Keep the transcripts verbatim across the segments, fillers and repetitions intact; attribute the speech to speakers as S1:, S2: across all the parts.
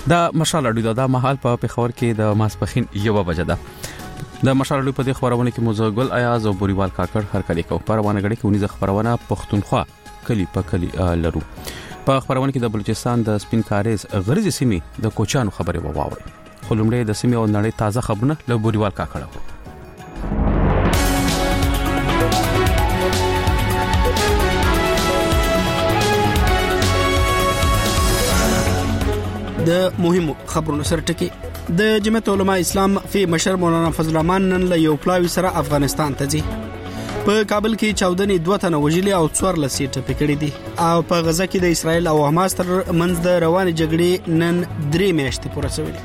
S1: د مشال اډو د مهال په پیښور کې د ماسپخین یو بجه ده. د مشال اډو په دې خبرونه کې موزه ګل ایاز او بوریوال کاکړ هر کلی کو په روانه غړي کې ونیزه خبرونه پښتونخوا کلی په کلی لرو. په خبرونه کې د بلوچستان د سپین کاریز غرزي سیمې د کوچانو خبره وواوري. خلمړې د سیمې او نړۍ تازه خبرونه له بوریوال کاکړ.
S2: د مهمو خبرونو سره ټکی. د جمعیت علماء اسلام فی مشر مولانا فضل الرحمن نن له یو پلاوی سره افغانستان ته ځي. په کابل کې چودنې دوه تنه وژلي او څوار لسیټه پکړې دي او په غزه کې د اسرایل او حماس تر منځ د روانې جګړې نن درې میاشتې پوره شوې.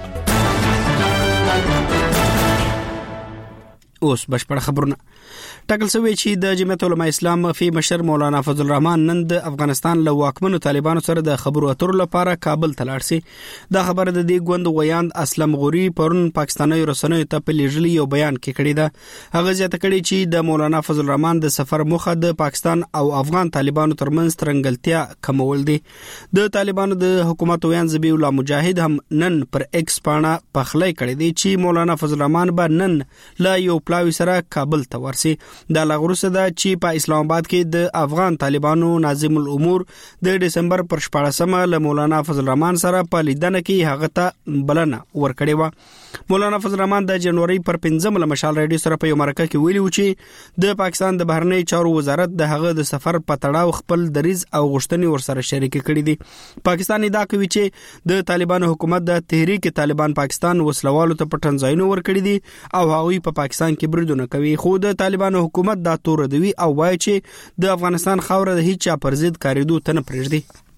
S2: اوس بشپړ خبرونه. ټاکل شوی چې د جمعیت علماء اسلام فی مشر مولانا فضل الرحمن نن د افغانستان له واکمنو طالبانو سره د خبرو اترو لپاره کابل ته لاړ شي. دا خبره د دې غوند ویاند اسلم غوري پرون پاکستاني رسنیو ته په لیږلي یو بیان کې کړی ده. هغه زیاته کړی چې د مولانا فضل الرحمن د سفر موخه د پاکستان او افغان طالبانو ترمنځ ترنګلتیا کمول دي. د طالبانو د حکومت ویاند ذبیح الله مجاهد هم نن پر ایکس پاڼه پخلی کړی دی چې مولانا فضل الرحمن به نن لا یو پلاوی سره کابل ته ورسي. د لغروسه دا چې په اسلام آباد کې د افغان طالبانو ناظم الامور د دسمبر پر شپاړسمه له مولانا فضل الرحمن سره په لیدنه کې هغه ته بلنه ورکړې و. مولانا فضل الرحمن د جنوري پر پنځمه له مشال رادیو سره په یو مرکه کې ویلي و چې د پاکستان د بهرنی چارو وزارت د هغه د سفر په تړاو خپل دریز او غوښتنې ورسره شریک کړي دي. پاکستان دا کوي چې د طالبانو حکومت د تحریک طالبان پاکستان وسلوالو ته پټن ځایونه ورکړي دي او هغوی په پاکستان کې بریدونه کوي. خو د طالبانو حکومت دا تور دوی او وایي چې د افغانستان خاوره د هیڅ چا پر ضد کاریدو ته نه پرېږدي.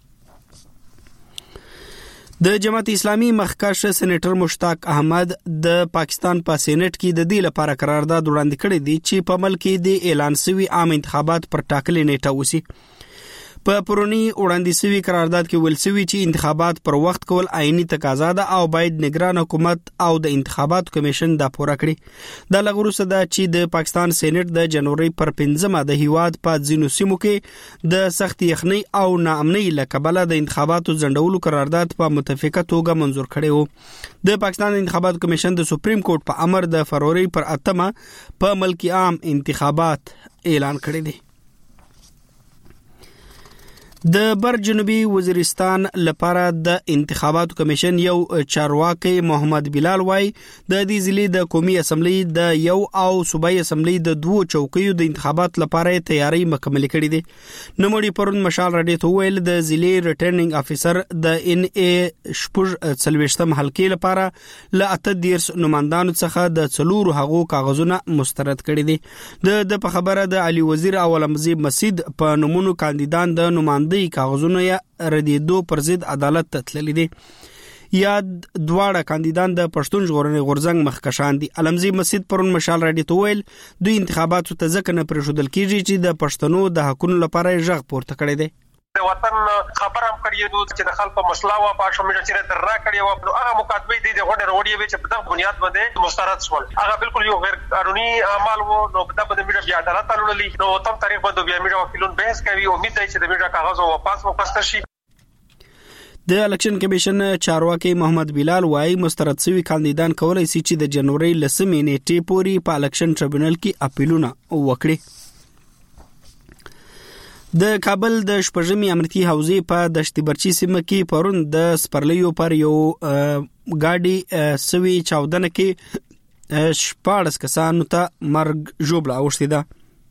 S2: د جماعت اسلامي مخکښ سېنیټر مشتاق احمد د پاکستان په سېنات کې د دې لپاره قرارداد وړاندې کړی دی چې په ملک کې د اعلان شوی عام انتخابات پر ټاکلې نیټه وسی. په پرونی وړاندې شوی قرارداد کې ویل شوی چې انتخابات پر وخت کول آئینی تقاضا ده او باید نگران حکومت او د انتخابات کمیشن دا پوره کړي. د لغروسه ده چې د پاکستان سېنات د جنوري پر پنځمه د هیواد په ځینو سیمو کې د سخت یخنۍ او ناامنۍ له کبله د انتخاباتو ځنډولو قرارداد په متفقه توګه منظور کړی و. د پاکستان انتخابات کمیشن د سپریم کورټ په امر د فروری پر اتمه په ملکی عام انتخابات اعلان کړی دی. د بر جنوبي وزیرستان لپاره د انتخاباتو کمیشن یو چارواکي محمد بلال وای د دې ضلع د قومي اسمبلی د یو او صوبایي اسمبلی د دوه چوکیو د انتخابات لپاره تیاری مکمل کړي دي. نوموړي پرون مشال رادیو ته ویل د ضلع ریټرنینګ افیسر د ان ای شپږ څلويشتم حلقې لپاره ل اته دیرس نمائندانو څخه د څلورو هغو کاغذونه مسترد کړي دي. د په خبره د علي وزیر او علمزی مسجد په نمونو کاندیدان د نمائندې کاغذونه یا ردیدو پر ضد عدالت ته تللي دي. یا دواړه کاندیدان د پښتون ژغورنې غورځنګ مخکښان دي. علمزی مسجد پرون مشال رادیو ته ویل دوی انتخاباتو ته ځکه نه پرېښودل کېږي چې د پښتنو د حقونو لپاره یې غږ پورته کړی دی.
S3: د وطن خبر هم کړی دوی چې د خلکو مسله وا په شومې چې تر را کړی و هغه مکاتبه دي د غونډه وروړي وي چې په دغه بنیاد باندې مسترد شول. هغه بالکل یو غیر قانوني عمل وو. نو په دغه باندې میډیا بیا عدالت ته وړلې نو تم تاریخ باندې بیا میډیا وکیلون بحث کوي. امید دی چې د میډیا کاغذ واپس واپس شي.
S2: د الیکشن کمیشن چارواکي محمد بلال وايي مسترد شوی کاندیدان کولای شي چې د جنوري لسمې نیټې پورې په الیکشن ټریبیونل کې اپیلونه وکړي. د کابل د شپږمې امنیتي حوزې په دشت برچی سیمه کې پرون د سپرلیو پر یو ګاډي سوي چاودنه کې شپاړس کسانو ته مرګ ژوبله اوښتې ده.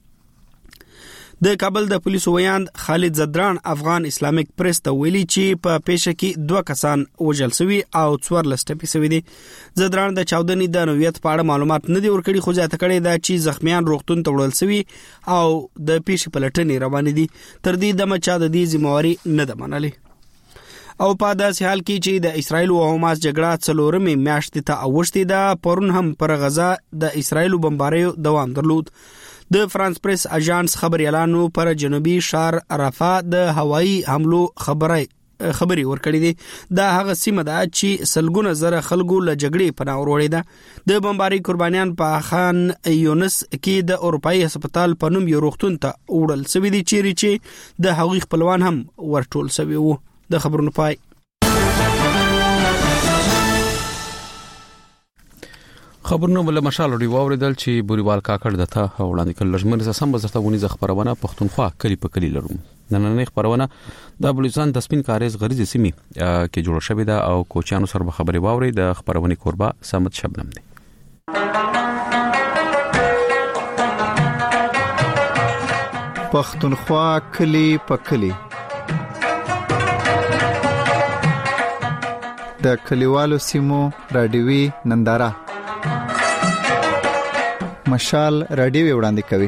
S2: د کابل د پولیسو ویاند خالد زدران افغان اسلامیک پریس ته ویلي چې په پیښه کې دوه کسان وژل شوي او څوارلس ټپي شوي دي. زدران د چاودنې د نوعیت په اړه معلومات نه دي ورکړي خو زیاته کړې ده چې زخمیان روغتون ته وړل شوي او د پیښې پلټنې روانې دي. تر دې دمه چا د دې ذمہواري نه ده منلې. او په داسې حال کې چې د اسرایل او حماس جګړه څلورمې میاشتې ته اوښتې ده پرون هم پر غزا د اسرایل بمباریو دوام درلود. د فرانس پریس اژانس خبر اعلانو پر جنوبي شهر رفح د هوایي حملو خبري خبري ورکړې دي. دا هغه سیمه ده چې سلګونه زره خلکو له جګړې پناه وروړي ده. د بمباري قربانیان په خان یونس کې د اروپאי هسپتال په نوم یو روغتون ته وړل شوي دي چیرې چې د هغوی خپلوان هم ورټول شوي وو. د خبرونو پای.
S1: خبرونه بل مشال دی واوریدل چې بوريوال کاکړ دته وړاندې کړل لږمن سم بزرته ونی خبرونه پښتونخوا کلی په کلی لرو نن خبرونه د بلوچستان د سپین کاریز غریزي سیمې کې جوړ شوې ده او کوچانو سره خبري واوري د خبرونه قربا سمت شبنم دی
S4: پښتونخوا کلی په کلی د کلیوالو سیمو رادیوي ننداره مشال رادیوي وړاندې کوي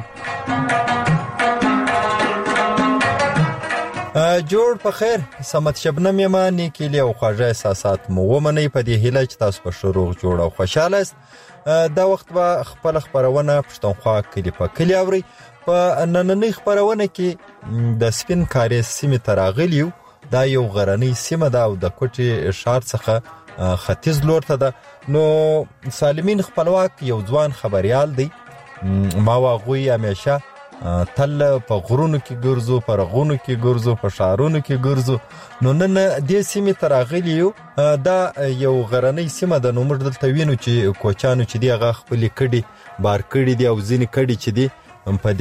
S5: جوړ په خیر سمت شبنم یما نیکلی او خواږه احساسات مو ومني په دې هیله چې تاسو په شروع جوړ او خوشاله است دا وخت به خپل خبرونه پښتونخوا کلی په کلی اوري په نننۍ خبرونه کې د سپین کاریز سیمې تراغلیو دا یو غرنۍ سیمه ده او د کوټي شهر څخه ختیځ لور ته ده نو سالمین خپلواک یو ځوان خبريال دی ما واغوي همیشه تل په غرونو کې ګرځو په رغونو کې ګرځو په شهرونو کې ګرځو نو نن د سیمې تراغلیو دا یو غرنۍ سیمه ده نو موږ دلته وینو چې کوچانو چې دی هغه خپل کډي بار کړي دی او ځینې کډي چې دی په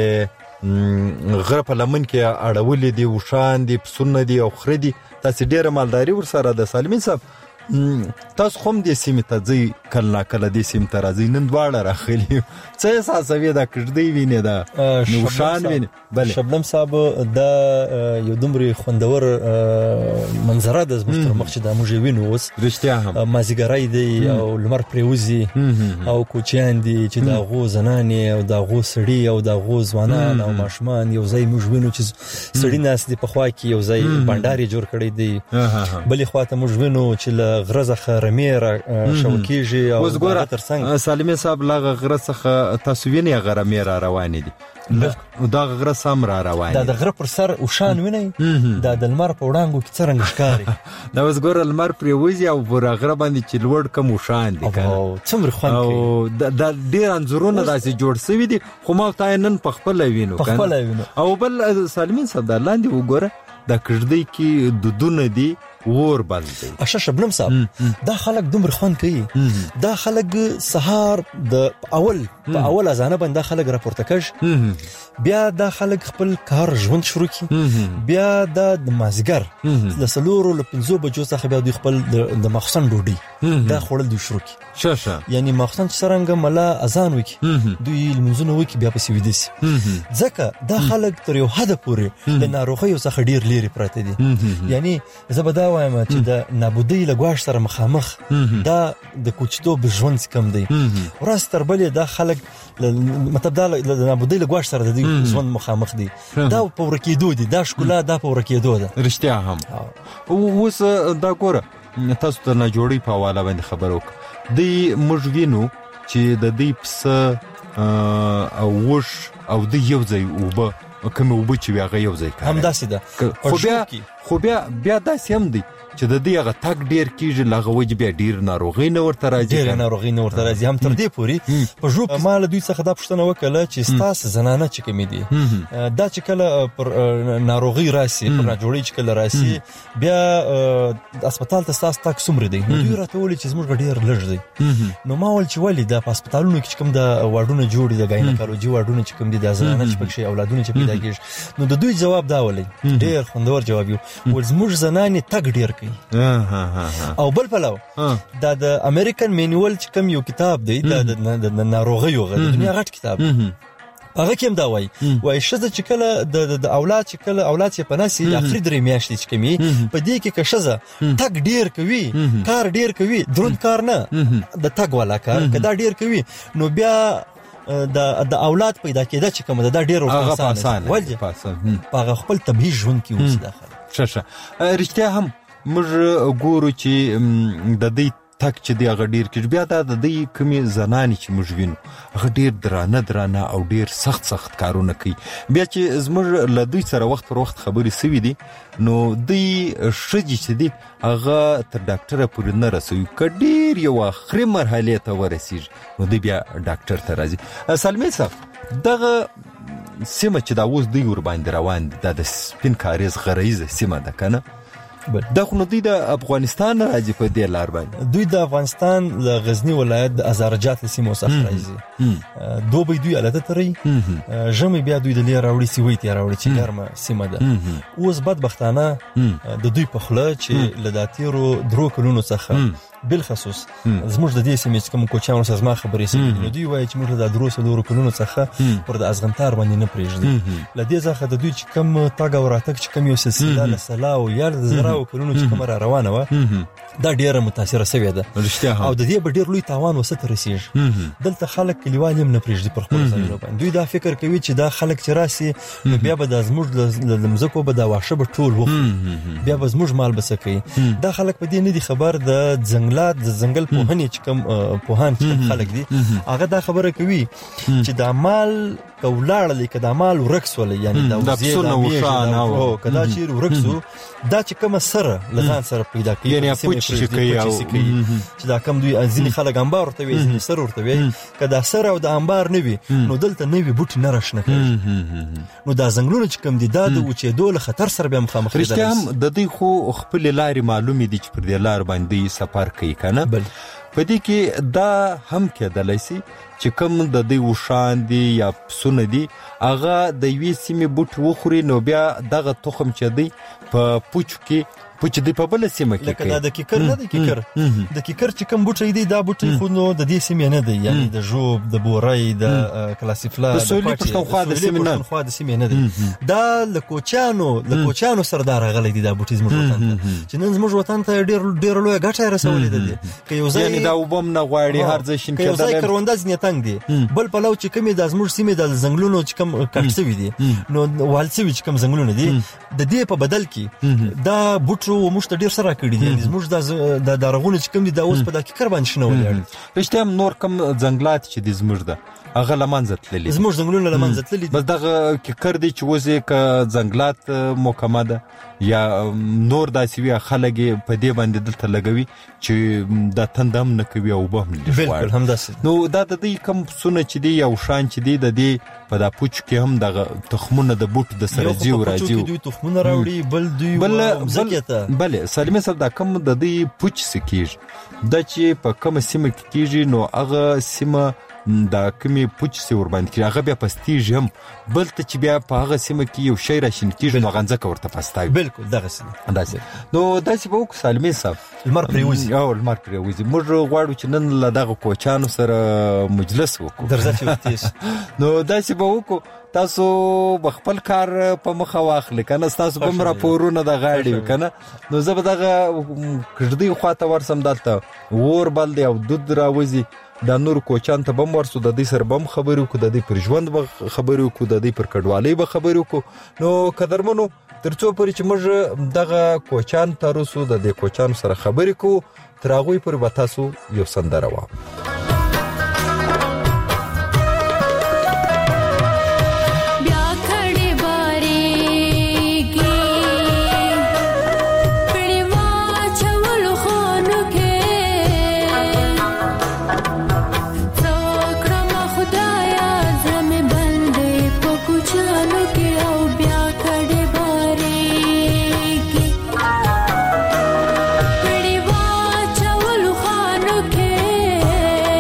S5: دې غره په لمن کې اړولې دي وشان دي پسونه دي او خردي تاسو ډیره مالداري ورسره د سالمین صاحب تاسو کوم دې سیمې ته ځي کله کله دې سیمې ته راځي نن دواړه راخلي څه احساسوي دا کړدی ویني دا نوشان ویني بل
S6: شبنم صاحب دا یو دومره خوندور منظره د زموږ تر مخ چې د موږ وینو اوس
S5: رښتیا هم
S6: مازیګرای دی او لمر پریوزي او کوچیان دي چې دا غو زنانې او دا غو سړی او دا غو ځوانان او ماشومان یو ځای موږ وینو چې سړی ناس دی په خوا کې یو ځای بنداري جوړ کړی دی بلې خواته موږ وینو چې غرزه خرمیر شوکیږي او
S5: تر څنګ سالمین صاحب لاغه غرزه تاسو ویني غرمیر روان دي دا غره سم را روان
S6: دا د غره پر سر او شان ویني دا د لمر په وړاندو کې څرنګ ښکاري
S5: دا اوس ګور لمر پریوزي او پر غره باندې چې لوړ کم او شان دي
S6: او څومره خوند کوي
S5: دا ډیر انزورونه داسې جوړ شوی دي خو ما ته نن په خپل وینو
S6: کنه
S5: او بل سالمین صاحب دا لاندې وګوره دا کړدی کې دودونه دي ور باندې
S6: اشه شبنم صاحب دا خلک دومره خوند کوي دا خلک سهار د اول په اول ازانه باندې خلک راپورته کړي بیا دا خلک خپل کار ژوند شروع کړي بیا د مازیګر د سلورو ل پنځو بجو څخه بیا د خپل د مخصن ډوډۍ دا خورل دی شروع کړي
S5: شاشه
S6: یعنی مخصن څنګه ملا اذان وکي دوی المنځونه وکي بیا پسې ودی ځکه دا خلک تر یو حد پورې د ناروغیو څخه ډیر لري پراته دي یعنی زبدا وایم چې د نابودی لګواش سره مخامخ دا د کوچتوب ژوند کم دی ورځ تر بلې دا خلک مطلب دا د نابودی لګواش سره د ژوند مخامخ دي دا په ورکیدو دي دا شکولا دا په ورکیدو ده
S5: رښتیا هم اوس دا ګوره تاسو ته نه جوړی په حواله باندې خبرو دی موږ وینو چې د دې پس او وش او د یو ځای وب کوم وب چې هغه یو ځای کوي
S6: هم داسې ده
S5: خو بیا خو بیا بیا داسې هم دی چې د دې هغه تک ډیر کیږي لغه وجه بیا ډیر ناروغي نه ورته راځي
S6: ډیر ناروغي نه ورته راځي هم تر دې پوري په ژوب مال دوی څخه دا پښتنه وکړه چې ستاسو زنانه چې کمی دي دا چې کله پر ناروغي راسي پر جوړی چې کله راسي بیا هسپتال ته تاسو تک سمره دي دوی راته ولي چې زموږ ډیر لږ دي نو ما ول چې ولې د هسپتالونو کې کوم د واډونو جوړي د ګاینکالوجي واډونو چې کوم دي د زنانه چې پکې اولادونه چې پیدا کیږي نو د دوی جواب دا ولې ډیر خوندور جواب یو ول زموږ زنانه تک ډیر کوي او بل پلو دا د امریکن مینوال چې کوم یو کتاب دی د ناروغیو غو د دنیا غټ کتاب هغه کوم دا وای وای شزه چې کله د اولاد چې کله اولاد یې پناسي د اخري درې میاشتې چې کمی په دې کې که شزه تک ډیر کوي کار ډیر کوي دروند کار نه د تک والا کار کدا ډیر کوي نو بیا د د اولاد پیدا کېده چې کوم دا ډیر
S5: آسان
S6: ولې هغه خپل طبيعي ژوند کې اوس داخله
S5: ششه رښتیا هم موږ ګورو چې د دې تک چې دی هغه ډیر کې بیا دا د دې کمی زنانې چې موږ وینو هغه ډیر درانه درانه او ډیر سخت سخت کارونه کوي بیا چې زموږ له دوی سره وخت پر وخت خبرې سوي دي نو دوی شجي چې دی هغه تر ډاکټره پورې نه رسوي کډیر یو اخري مرحله ته ورسیږي نو دی بیا ډاکټر ته راځي سلمي صاحب دغه سیمه چې دا اوس دی ور باندې روان دي د سپین کاریز غریزه سیمه ده کنه دا خو نو دوی د افغانستان راځي په دې لار باندې.
S6: دوی د افغانستان د غزنی ولایت د ازارجات سیمو څخه راځي. دوبه دوی الته تري ژمي بیا دوی د لیر راوړي سوي ته راوړي چې ګرمه سیمه ده. اوس بدبختانه د دوی په خله چې لداتیرو درو کلونو څخه بل خصوص زموږ د دې سیمې کوم کوچانو سره زما خبرې سي نو دوی وایي چې موږ د دروسه لورو کلونو څخه پر د ازغنتار باندې نه پریږدي. لدې ځخه د دوی چې کوم تاګ او راتګ چې کوم یو سلسله لسلا او یا د زراو کلونو چې کوم را روانه و دا ډیره متاثره سوي ده او د دې ډیر لوی تاوان وسته رسیږي. دلته خلک کلیوال هم نه پریږدي پر خپل ځایونو باندې. دوی دا فکر کوي چې دا خلک چې راسي نو بیا به د زموږ د مزکو به دا واښه به ټول وخوري بیا به زموږ مال بسکي. دا خلک په دې نه دي خبر د ځنګلات د ځنګل پوهنې چې کوم پوهان چې خلک دي هغه دا خبره کوي چې دا مال کولاړ لیک دا مال ورکس ولې یعنی دا وزید او کدا چې ورکسو دا چې کوم سره لغان سره پیدا کوي
S5: یعنی پوچ چې کوي
S6: چې دا کم دوی ځینې خلک انبار ورته وي ځینې سره ورته وي کدا سره او د انبار نه وي نو دلته نه وي بوټي نه راشنه کوي. نو دا ځنګلونه چې کوم دي دا د اوچېدو له خطر سره به مخامخ دي.
S5: رښتیا هم د دې خو خپل لارې معلومې دي چې پر دې لار باندې سفر کوي کنه. په دې کې دا هم کېدلی سي چې کوم د دې وشان دي یا پسونه دي هغه د یوې سیمې بوټ وخوري نو بیا دغه تخم چې دی په پوچو کې پوچ دی په بل سیمه کې
S6: لکه دا د کیکر نه دی کیکر د کیکر چې کوم بوټي دی دا بوټي خو نو د دې سیمې نه دی یعنی د جوب د بورای د کلاسیفلا
S5: د سولې پښتونخوا د سیمې نه
S6: خو د سیمې نه دی. دا د کوچانو د کوچانو سردار غلې دي دا بوټي زموږ وطن ته چې نن زموږ وطن ته ډیر ډیر لوی ګټه رسولې ده. که یو ځای
S5: یعنی دا وبم نه غواړي هر ځای شین
S6: کېدل یو ځای کرونده ځنې تنگ دی بل په لو چې کومې د زموږ سیمې د زنګلونو چې کوم کټسوي دي نو والسوي چې کوم زنګلونه دي د دې په بدل کې دا بوټو مشت ډیر سره کړی دي زموږ د دارغونه چې کوم دي دا اوس په دقیق کار باندې شنو ولې
S5: رښتیا نور کوم ځنګلات چې د زموږ ده هغه لمنځه تللی
S6: زموږ ځنګلونه لمنځه تللی
S5: بس دغه کړ دي چې وځي ک ځنګلات مکمه ده یا نور داسې وی خلک په دې باندې دلته لګوي چې د تندم نه کوي او به هم
S6: بالکل هم داسې
S5: نو دا د دې کم سونه چې دی یو شان چې دی د دې په دا پوچ کې هم دغه تخمونه د بوټ د سره جیو راځي
S6: دوی تخمونه راوړي بل دوی
S5: بل بل سالمه صاحب دا کم د دې پوچ سکیج د چې په کوم سیمه کې کیږي نو هغه سیمه دا کمی پوچ سی ور باندې هغه بیا پستیج هم بل ته چې بیا په هغه سیمه کې یو شی راشین کیږي نو غنځه کورته پستای
S6: بالکل دغه سیمه
S5: اندازې نو داسې به وک سالمه صاحب
S6: المر پریوزي
S5: او المر پریوزي موږ غواړو چې نن له دغه کوچانو سره مجلس وکړو
S6: درځه چې وتیس
S5: نو داسې به وکړو تاسو بخپل کار په مخه واخلې کنه تاسو کوم راپورونه د غاړي کنه نو زه به دغه کړدی خواته ورسم دلته ور بل دی او دود راوځي دا نور کوچان ته بم ورسو د دې سر بم خبرو کو د دې پر ژوند به خبرو کو د دې پر کډوالۍ به خبرو کو نو قدرمنو ترڅو پرې چې موږ دغه کوچان ته رسو د دې کوچان سره خبرې کو تر هغه پر وتاسو یو سندره وا
S7: Pretty much I will look on okay.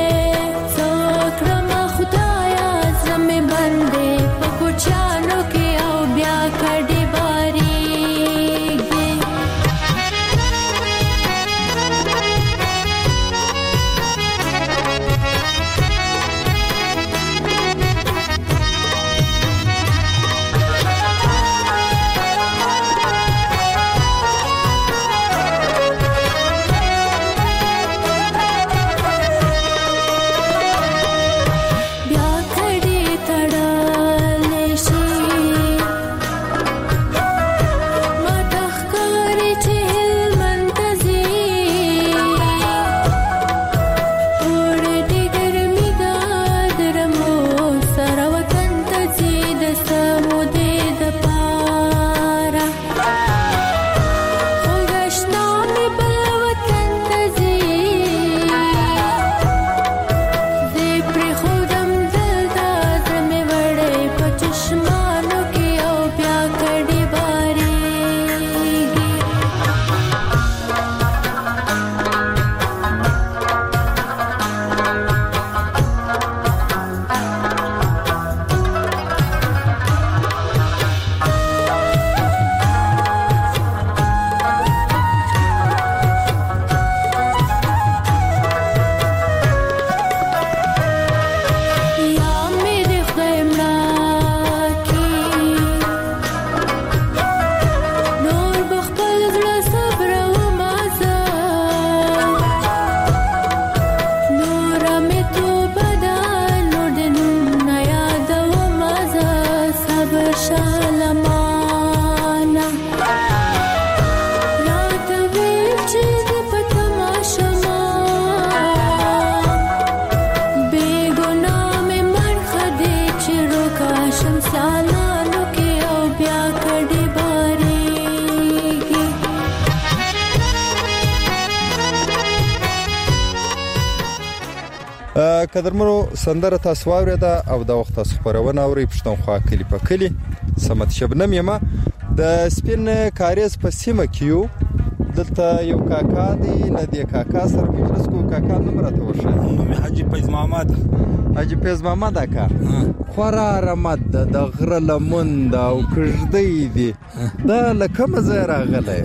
S5: قدرمنو سندره تاسو واورېده او د وخت تاسو خبرونه اوري پښتونخوا کلی په کلی سمت شبنم یما د سپین کاریز په سیمه کې یو دلته یو کاکا دی ندی کاکا سره مجلس کو کاکا نوم راته وشه
S7: نوم حاجی فیض محمد
S5: حاجی فیض محمد اکا خورا رمد د غره لمن دا او کژدې دی دا لکه مزه راغله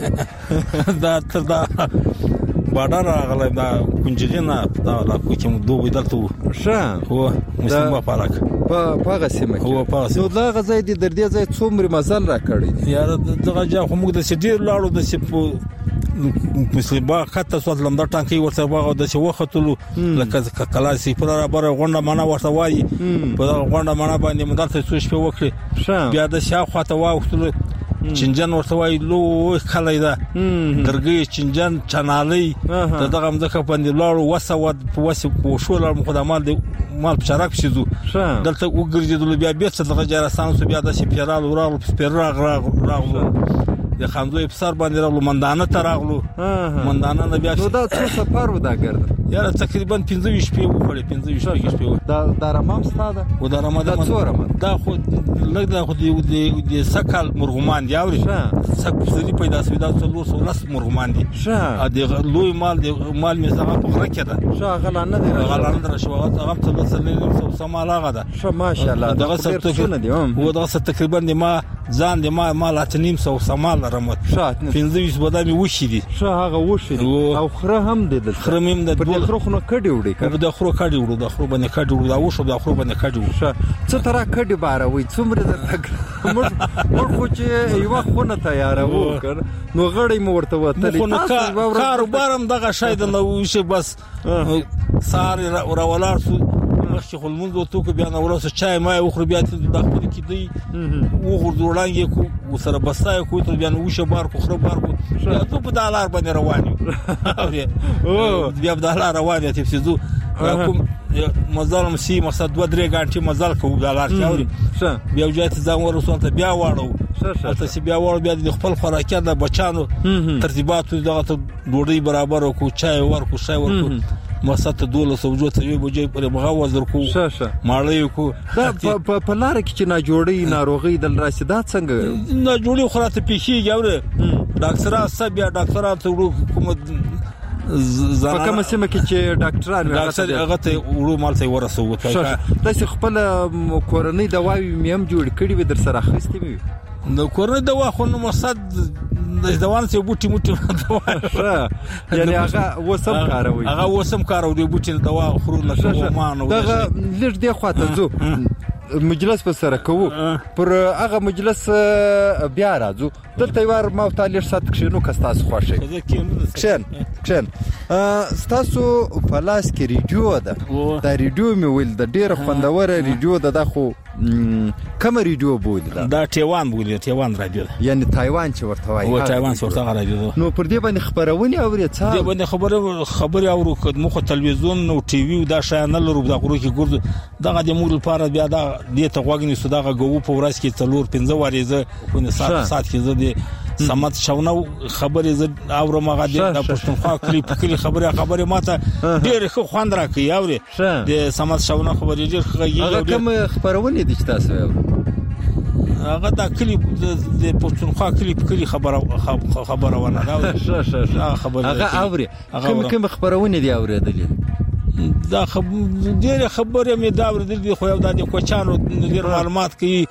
S7: دا تر دا باډر راغله دا کنجرینا دا لا کوچم دوه دلته
S5: شه
S7: هو مسلمان پارک
S5: په پاغه سیمه
S7: هو پاغه
S5: نو دا غزای دی در دې ځای څومره مزل را کړی
S7: یار دغه جا خو موږ د سډیر لاړو د سپو مسلمان با خطه سوال لمدا ټانکی ورته باغ د شو وختلو لکه کلاسي پر برابر غونډه معنا ورته وایي په غونډه معنا باندې مدته سوچ په وکړي بیا د شاو خاطه واختلو چنجن ورته وایي لو خلای دا درګي چنجن چنالي دغه مځکه باندې لاړو وسود په وسو شو لار مخدمات مال په شراک شيزو دلته وګرځیدل بیا بیا څه دغه جرسان سو بیا د شپیرال ورغلو سپیراغ راغلو د خاندوی په سر باندې راغلو مندانه ته راغلو مندانه نه بیا
S5: نو دا څه سفر و دا ګرځ
S7: یاره تقریبا پنځه ویشت شپې وکړې پنځه ویشت شپې
S5: دا د رمام ستاده
S7: و د رمضان
S5: څوره
S7: دا خو لږ دا خو د سکل مرغمان دی اوري سک سړي پیدا شوی دا څلور سو لس مرغمان دي ا د لوی مال د مال می زغه په غره کې ده
S5: شه غلانه دی
S7: غلانه در شو هغه څه څه سو سم علاقه ده
S5: شه ماشاءالله
S7: دغه څه دی هو دغه تقریبا د ما ځان د ما مال اتنیم سو سمال رمت
S5: شات
S7: پنځه ویشت بدامي وشي دي
S5: شه هغه وشي او خره هم دي د
S7: خره مم د
S5: خره خو نه کډي وړي
S7: کړه د خره کډي وړو د خره باندې کډي وړو دا وشو د خره باندې کډي وړو
S5: شه څه ترا کډي بار وي څومره د موږ موږ خو چې یو خو نه تیار وو کړ نو غړې مو ورته وته
S7: کاروبارم دغه شای د نو شي بس ساري راولار سو مخکې خلمون دوه توک بیا نو ورسره چای ما وخر بیا د خپل کې دی وګور دوړانګې کو وسره بسای کو ته بیا نو وشه بار کو خره بار کو بیا ته په دالار باندې روان او بیا په دالار روان ته فزو کوم مزالم سي مقصد دوه درې غانټي مزال کو دالار کې اوري بیا وجات ځان ورسول ته بیا واړو ته سی بیا ور بیا د خپل خوراکي د بچانو ترتیبات دغه ډوډۍ برابر کو چای ور کو شای ور کو مساته دوله سوجو ته یو بجې پر مغاوز ورکو
S5: شه
S7: ماړی کو
S5: دا په لار کې چې نه جوړي ناروغي د راشدات څنګه
S7: نه جوړي خراته پیخي یاوره ډاکټر سره بیا ډاکټر ته حکومت
S5: په کوم سیمه کې چې ډاکټران
S7: ډاکټر هغه ته ورو مال ته ورسو
S5: تاسو خپل کورنۍ دواوی میم جوړ کړی و در سره اخیستې مې
S7: نو کورنۍ دوا خو نو مقصد د دوان څه بوټي موټي دوا
S5: یعنی هغه وسم کاروي
S7: هغه وسم کاروي بوټي دوا خورو لکه ما نو
S5: دا لږ دی خواته زو مجلس په سره کوو پر هغه مجلس بیا راځو دلته یوار ما تعالی سات کښینو کستاس خوښي کښین کښین ستاسو پلاس کې ریډیو ده دا ریډیو مې ویل د ډیره خوندوره ریډیو ده د خو کوم ریډیو بولی دا
S7: دا تایوان بولی تایوان رادیو
S5: یعنی تایوان چې ورته وایي
S7: او تایوان چې ورته رادیو
S5: نو پر دې باندې خبرونه اوري څه
S7: دې باندې خبره خبره اورو خدمت خو تلویزیون او ټي وي دا شایان لرو د غرو کې ګرځو دغه د مور لپاره بیا دا دې ته غوګنی سوداغه غو په ورځ کې څلور پنځه واريزه په سات سات کې زه دې سمات شاونه خبرې ز اورم هغه د پښتونخوا کلی په کلی خبره خبره ماته ډېر خو خوند راکې اوري د سمات شاونه خبرې ډېر خغې
S5: هغه کوم خبرونه دي تاسو
S7: هغه د کلی د پښتونخوا کلی په کلی خبره خبره ونه دا
S5: شه شه خبره هغه اوري کوم کوم خبرونه دي اورېدلې
S7: دا ډېر خبره مې دا ورته خو یو د کوچانو ډېر معلومات کوي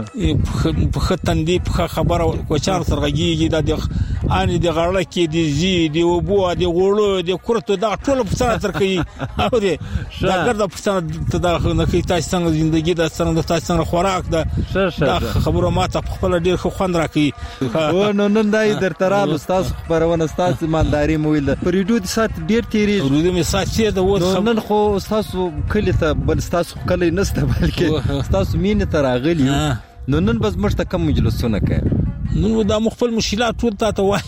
S7: په ختندې په خبره کوچان سرغږیږي د ان د غړل کې د زی د وبو د غړو د کورته دا ټول په سره تر کوي اوري دا ګرځه په سره دا نه کوي تاسو څنګه ژوندۍ د څنګه تاسو څنګه خوراک ده دا خبره ماته خپل ډېر خو خوند راکړي
S5: او نو نن دای درترال استاد خبرونه استاد مالداري مویل پر ریډیو د سات ډېر تیری
S7: ریډیو می سات چې د و
S5: نن خو تاسو کلی ته بل تاسو کلی نسته بلکې تاسو مين ته راغلی نو نن بس مرته کم مجلسونه کوي
S7: نو دا مخفل مشکلات ټول ته وای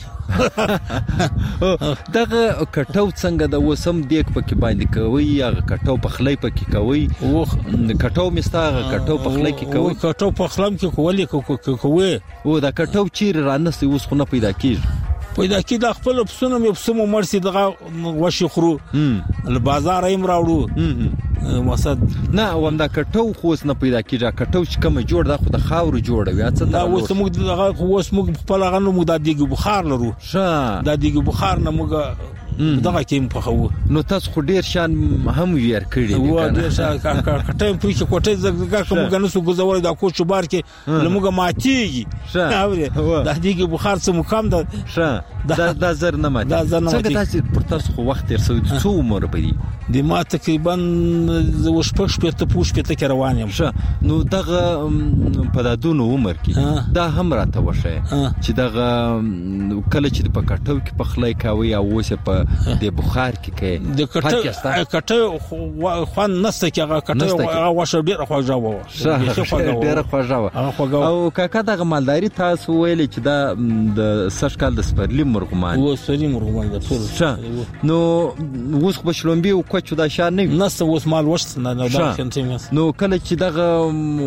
S5: دغه کټو څنګه د وسم دیک پکې باندې کوي یا کټو پخلې پکې کوي او کټو مستاغه کټو پخلې کې کوي
S7: کټو پخلم کې کولې کوي
S5: او دا کټو چیر رانسي اوس خو نه پیدا کیږي
S7: پیدا کی د خپل پسونه مې پسمو مرسي دغه وشي خرو له بازار ایم راوړو مقصد
S5: نه ومدا کټو خو نه پیدا کیږي کټو چې کوم جوړ دا خو د خاور جوړوي اڅه
S7: دا اوس موږ دغه اوس موږ خپل غنو موږ د دیګ بخار لرو
S5: ښه
S7: د دیګ بخار نه موږ دغه کې په خو
S5: نو تاسو خو ډیر شان هم ویر کړی
S7: دی و ډیر شان کټه په کې کوټه زګه کوم غنسو گزول دا کوچ بار کې لمغه ماتيږي ښه د دیګ بخار څخه مقام ده
S5: ښه دا د زر نه ماتي څنګه تاسو پر تاسو خو وخت تر سوي څو عمر پدې
S7: د ما تقریبا زو شپږ پته پوش پته کې روان یم
S5: ښه نو دغه په دادونو عمر کې دا هم راته وشه چې دغه کله چې په کټو کې په خلای کاوي او اوسه په د بخار کې کې
S7: د کټه کټه خوان نسته کې هغه کټه واشه ډیره خوږه و
S5: ډیره خوږه و او کاکا دغه مالداري تاسو ویل چې دا د سش کال د سپرلی مرغمان
S7: و سپرلی مرغمان د ټول
S5: نو اوس په شلومبي او کوچ دا شان نه
S7: نسته اوس مال وشت نه نو دا شنتیمس
S5: نو کله چې دغه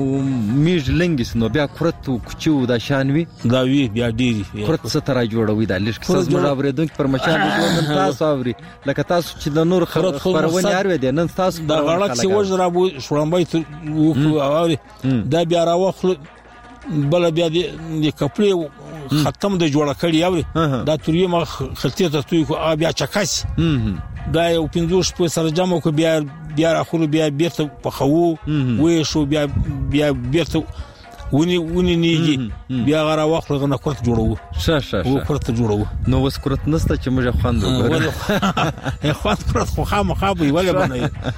S5: میج لنګس نو بیا کرت او کوچو دا شان وی
S7: دا وی بیا ډیری
S5: کرت ستاره جوړوي دا لږ څه مړاورې دونک پر مشان نن تاسو اوري لکه تاسو چې د نور خبرونه یار دي نن تاسو
S7: دا غړک سی وجرا بو شړمبای ته اوري دا بیا راوخل بل بیا د کپړې ختم د جوړه کړی اوري دا توري ما خلطه ته توي کو بیا چکاس دا یو پنځوش په سره جمع کو بیا بیا اخر بیا بیرته په خو وې شو بیا بیا بیرته ونی ونی نیږي بیا غره وخت غنه کرت جوړو
S5: شه شه
S7: و کرت جوړو
S5: نو وس کرت نسته چې موږ خوند
S7: وګورو خوند کرت خو خامخابي ولا بنای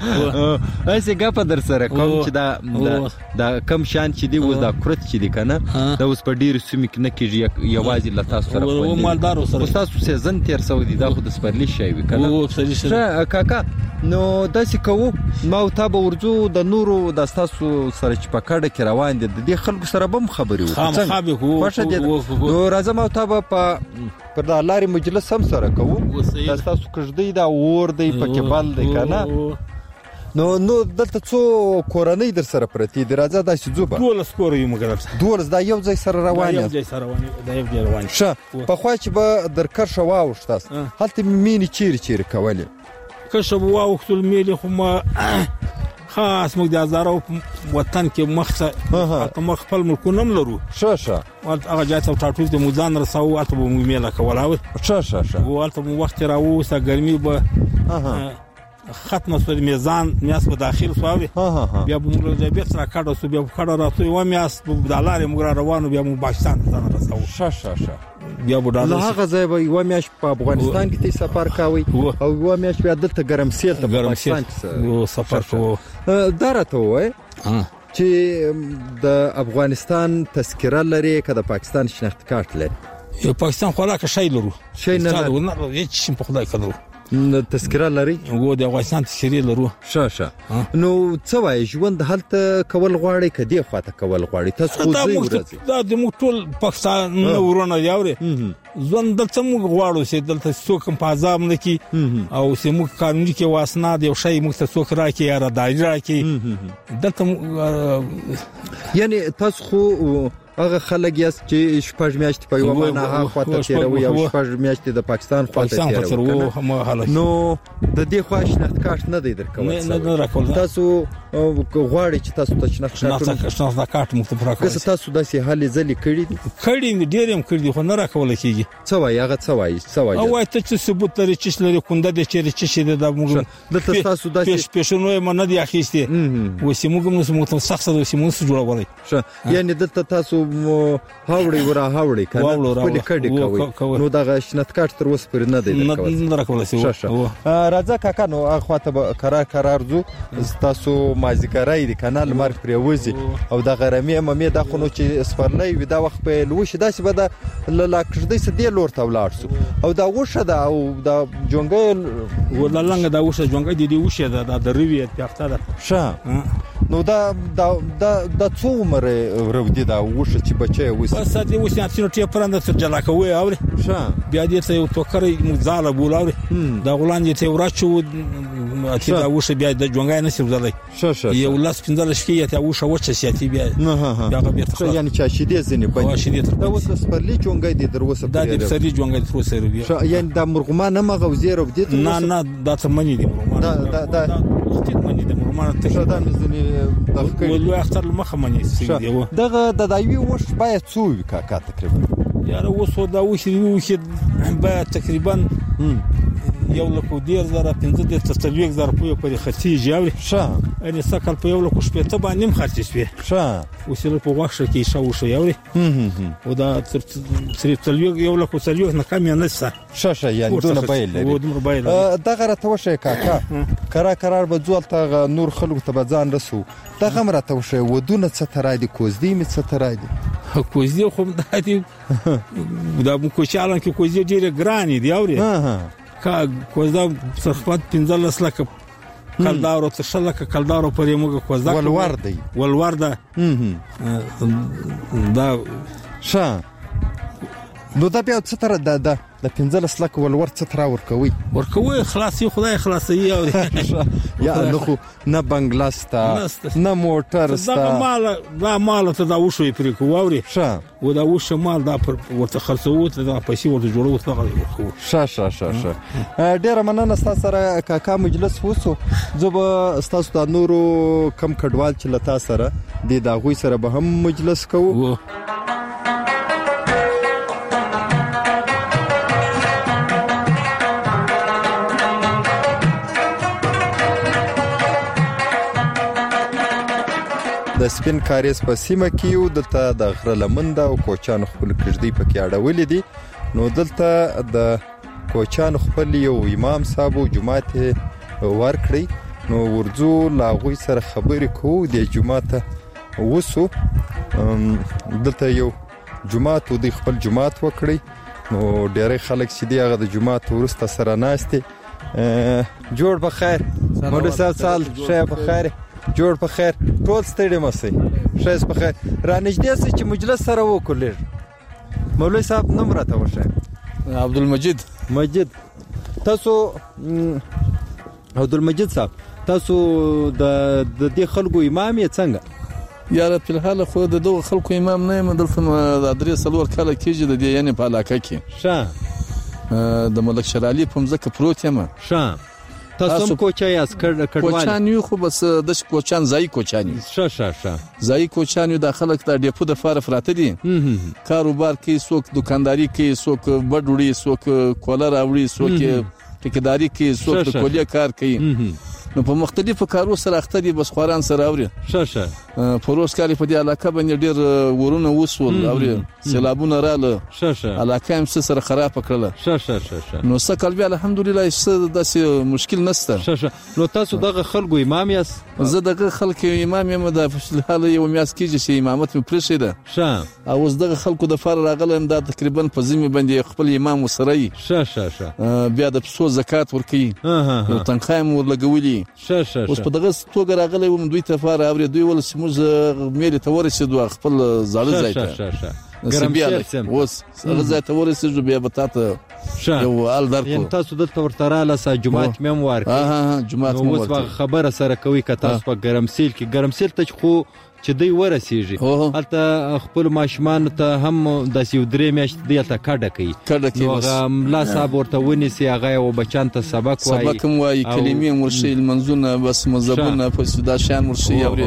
S5: ایسه ګپ در سره کوم چې دا دا کم شان چې دی و دا کرت چې دی کنه دا اوس په ډیر سیمه کې نه کېږي یوازې لتا سره
S7: و مالدار سره
S5: تاسو سیزن تیر سو دی دا خو د سپرلی شي وی کنه
S7: و سره
S5: کاکا نو داسې کوو ما او تا به ورځو د نورو د تاسو سره چې پکړه کې روان دي د خلکو سره بم خبري وو
S7: خامخابي هو
S5: نو راځم او تا په پر د لاري مجلس هم سره کوو تاسو کژدې دا ور دی پکې بل دی کنه نو نو دلته څو کورنۍ در سره پرتی دی راځه دا چې زوبه
S7: دولس کورې مګر
S5: دولس دا یو ځای سره روان
S7: یو ځای سره روان دا یو ځای روان
S5: شه په خوا چې به درکر شواو شتاس هلته مینی چیر چیر کولې
S7: که شو واو خپل میلي خو ما خاص موږ د هزارو وطن کې مخه ته مخ خپل ملکونم لرو
S5: شه شه
S7: هغه جاته ټاټوز د موزان رساو البته مو میله کولاوي
S5: شه شه شه
S7: او البته مو وخت راو سه ګرمي به ختمه سو میزان میاس په داخل سوالي بیا به موږ د بیت سره کاډو سو بیا کاډو راتو و میاس د لارې موږ روانو بیا مو پاکستان ته رساو
S5: شه شه شه
S7: بیا به
S5: دا هغه ځای به یو میاش په افغانستان کې تی سفر کاوي او یو میاش بیا دلته ګرمسیل ته
S7: افغانستان کې سفر کوو
S5: درته وای چې د افغانستان تذکره لري که د پاکستان شناخت کارت لري
S7: پاکستان خو لا که شی لرو
S5: شی نه
S7: نه هیڅ په خدای کړو
S5: تذکره لري
S7: وګو د افغانستان تذکره لرو
S5: شه شه نو څه وای ژوند هلته کول غواړي کدي خواته کول غواړي تاسو خو زه ورځي
S7: دا د ټول پاکستان ورونه یاوري ژوند دلته موږ غواړو چې دلته څوک په عذاب نه کی او چې موږ قانوني کې واسنه دی شی موږ ته څوک راکې یا را دایره راکې دلته
S5: یعنی تاسو خو هغه خلک یاست چې شپږ میاشتې په یو معنا هغه خواته تیروي او شپږ میاشتې د پاکستان خواته تیروي نو د دې خوا شناخت کارت نه دی درکول
S7: نه نه راکول
S5: تاسو غواړئ چې تاسو ته شناخت کارت
S7: شناخت کارت مختلف راکول
S5: که تاسو داسې حالې ځلې کړې دي
S7: کړې ډېر هم کړې خو نه راکول کیږي
S5: څه وایي هغه څه وایي څه وایي
S7: او ته چې ثبوت لري چې لري کونده د چیرې چې د موږ
S5: دلته تاسو داسې
S7: پېښنوي منه دی اخیستي و چې موږ موږ ته سخت د سیمون سره جوړولای
S5: یعنی دلته تاسو هاوړي ورا هاوړي کنه خپل کډي کوي نو دا شناخت کارت تر اوسه پر نه دی درکول
S7: نه راکول شي
S5: راځه کاکا نو هغه ته قرار قرار زو تاسو مازیګرای دي کنه لمر پروزي او د غرمې ممه د خونو چې سپرلې ودا وخت په لوش داسې به د لا کړدې سدي لور ته ولاړ سو او دا وشه دا او د جونګل
S7: وللنګ دا وشه جونګ دي دی وشه دا د ریوی پیافته ده
S5: شه نو دا دا د څو عمر ورو دي دا وشه چې بچي وس
S7: بس دې وشه چې ټي پرند تر جلا کوي اوري
S5: شه
S7: بیا دې ته یو توکرې مزاله بولاوري دا غلان دې ته ورچو اته دا وشه بیا د جونګای نه سیوځلای
S5: شه شه
S7: یو لاس پنځل شکی یا وشه وچه سیاتي بیا
S5: نه ها
S7: بیا
S5: یعنی چا شیدې زنی
S7: بیا شیدې
S5: دا وس سپرلی جونګای دي دروسه
S7: دا د سری جونګای تر سره بیا
S5: یعنی دا مرغمان نه مغه وزیر او دې
S7: نه نه دا څه منی دي مرغمان
S5: دا دا دا
S7: وخت منی دي مرغمان ته
S5: دا زنی دغه
S7: ولو اختر مخه منی
S5: سیږي دغه د دایوي وش باید څو کاکا تقریبا
S7: یاره وسو دا وشي وشي باید تقریبا یو لکو دیر زره پنځه دیر تستلویک زره په پرې خرڅي جوړ شه ان سکل په یو لکو شپې ته باندې خرڅي شوی
S5: شه
S7: وسله په واښه کې شاو شو یو او دا تر تستلویک یو لکو تستلویک نه کم نه شه
S5: شه شه یعنی دونه بیل لري دغه راته وشه کاکا کرا قرار به ځول ته نور خلکو ته ځان رسو دغه راته وشه ودونه څه ترای دي کوزدي می څه ترای دي
S7: کوزدي خو د دې دا مو کوچالان کې کوزدي ډیره ګرانی دی اوري کا کوزدا صرفات پنځل لکه کلدارو تر شل لکه کلدارو پرې موږ کوزدا
S5: ولور دی
S7: ولور ده دا
S5: شه نو دا بیا څه تر د د پنځل لکه ولور څه تر ورکوي
S7: ورکوي خلاصي خدای خلاصي او
S5: یا نو خو نه بنگلاستا نه موټر ستا
S7: دا مال دا مال ته دا وشوي پرې کووري
S5: شه
S7: و دا وش مال دا پر ورته خرڅو ته دا پیسې ورته جوړو ته
S5: شه شه شه شه ډیره مننه تاسو سره کاکا مجلس وسو زب تاسو د نورو کم کډوال چې لتا سره د داغوي سره به هم مجلس کوو د سپین کاریز په سیمه کې یو دلته د غره لمنده او کوچان خپل کړدی پکې اړولې دي نو دلته د کوچان خپل یو امام صاحب جمعه ورکړي نو ورځو لاغوي سره خبرې کوو د جمعه وسو دلته یو جمعه د خپل جمعه وکړي نو ډېر خلک چې دی هغه د جمعه ورسته سره ناشته جوړ په خیر مولوی صاحب سال شه په خیر جوړ په خیر ټول ستړي مسي شایس په خیر را نږدې سي چې مجلس سره وکړل مولوی صاحب نوم راته ورشه
S7: عبدالمجید
S5: مجید تاسو عبدالمجید صاحب تاسو د د دې خلکو امام یې څنګه
S8: یاره په الحال خو د دوه خلکو امام نه یم دلته د ادرې سلور کاله کېږي د دې یعنی په علاقه کې
S5: شه
S8: د ملک شرعلی په مځکه پروت یم
S5: شه تاسو کوچای اس کډ کډوال
S8: کوچان یو خو بس د کوچان ځای کوچان
S5: شه شه شه
S8: ځای کوچان یو د خلک د ډیپو د فار فراته دي کاروبار کوي څوک دکانداری کوي څوک بډوړي څوک کولر اوړي څوک ټیکداري کوي څوک د کولیه کار کوي نو په مختلفو کارو سره اخته دي بس خوران سره اوري
S5: شه شه
S8: پروس کاری په دې علاقه باندې ډیر ورونه وسول اوري سیلابونه رااله
S5: شه شه
S8: علاقه هم سره خراب کړله
S5: شه شه شه
S8: نو سکل بیا الحمدلله څه داسې مشکل نشته
S5: شه شه نو تاسو دغه خلکو امام یاس
S8: زه دغه خلکو امام یم د حال یو میاس کېږي چې امامت مې پرېښې ده
S5: شه
S8: او اوس دغه خلکو د فار راغلم دا تقریبا په ذمه باندې خپل امام وسره
S5: شه شه شه
S8: بیا د پسو زکات ورکي یو تنخوایم ورلګولي
S5: شه شه
S8: اوس په دغه توګه راغلی وم دوی ته فار اوري دوی ول سموز مېلې ته ورسېدو خپل زاړه ځای ته
S5: شه شه
S8: ګرم اوس هغه ځای ته ورسېدو بیا به تاسو یو ال درکو
S5: ان تاسو دلته ورته رااله سا جمعه مې ورکړه
S8: ها ها جمعه مې
S5: ورکړه خبره سره کوي که تاسو په ګرم سیل کې ګرم سیل ته خو چې دوی ورسیږي هلته خپل ماشومان ته هم د سیو درې میاشتې دی ته کډه کوي
S8: کډه کوي
S5: هغه ملا صاحب ورته ونیسي هغه او بچان ته سبق وایي
S8: سبق وایي کلمې مرشي منځونه بس مذهبونه په سودا شان مرشي اوري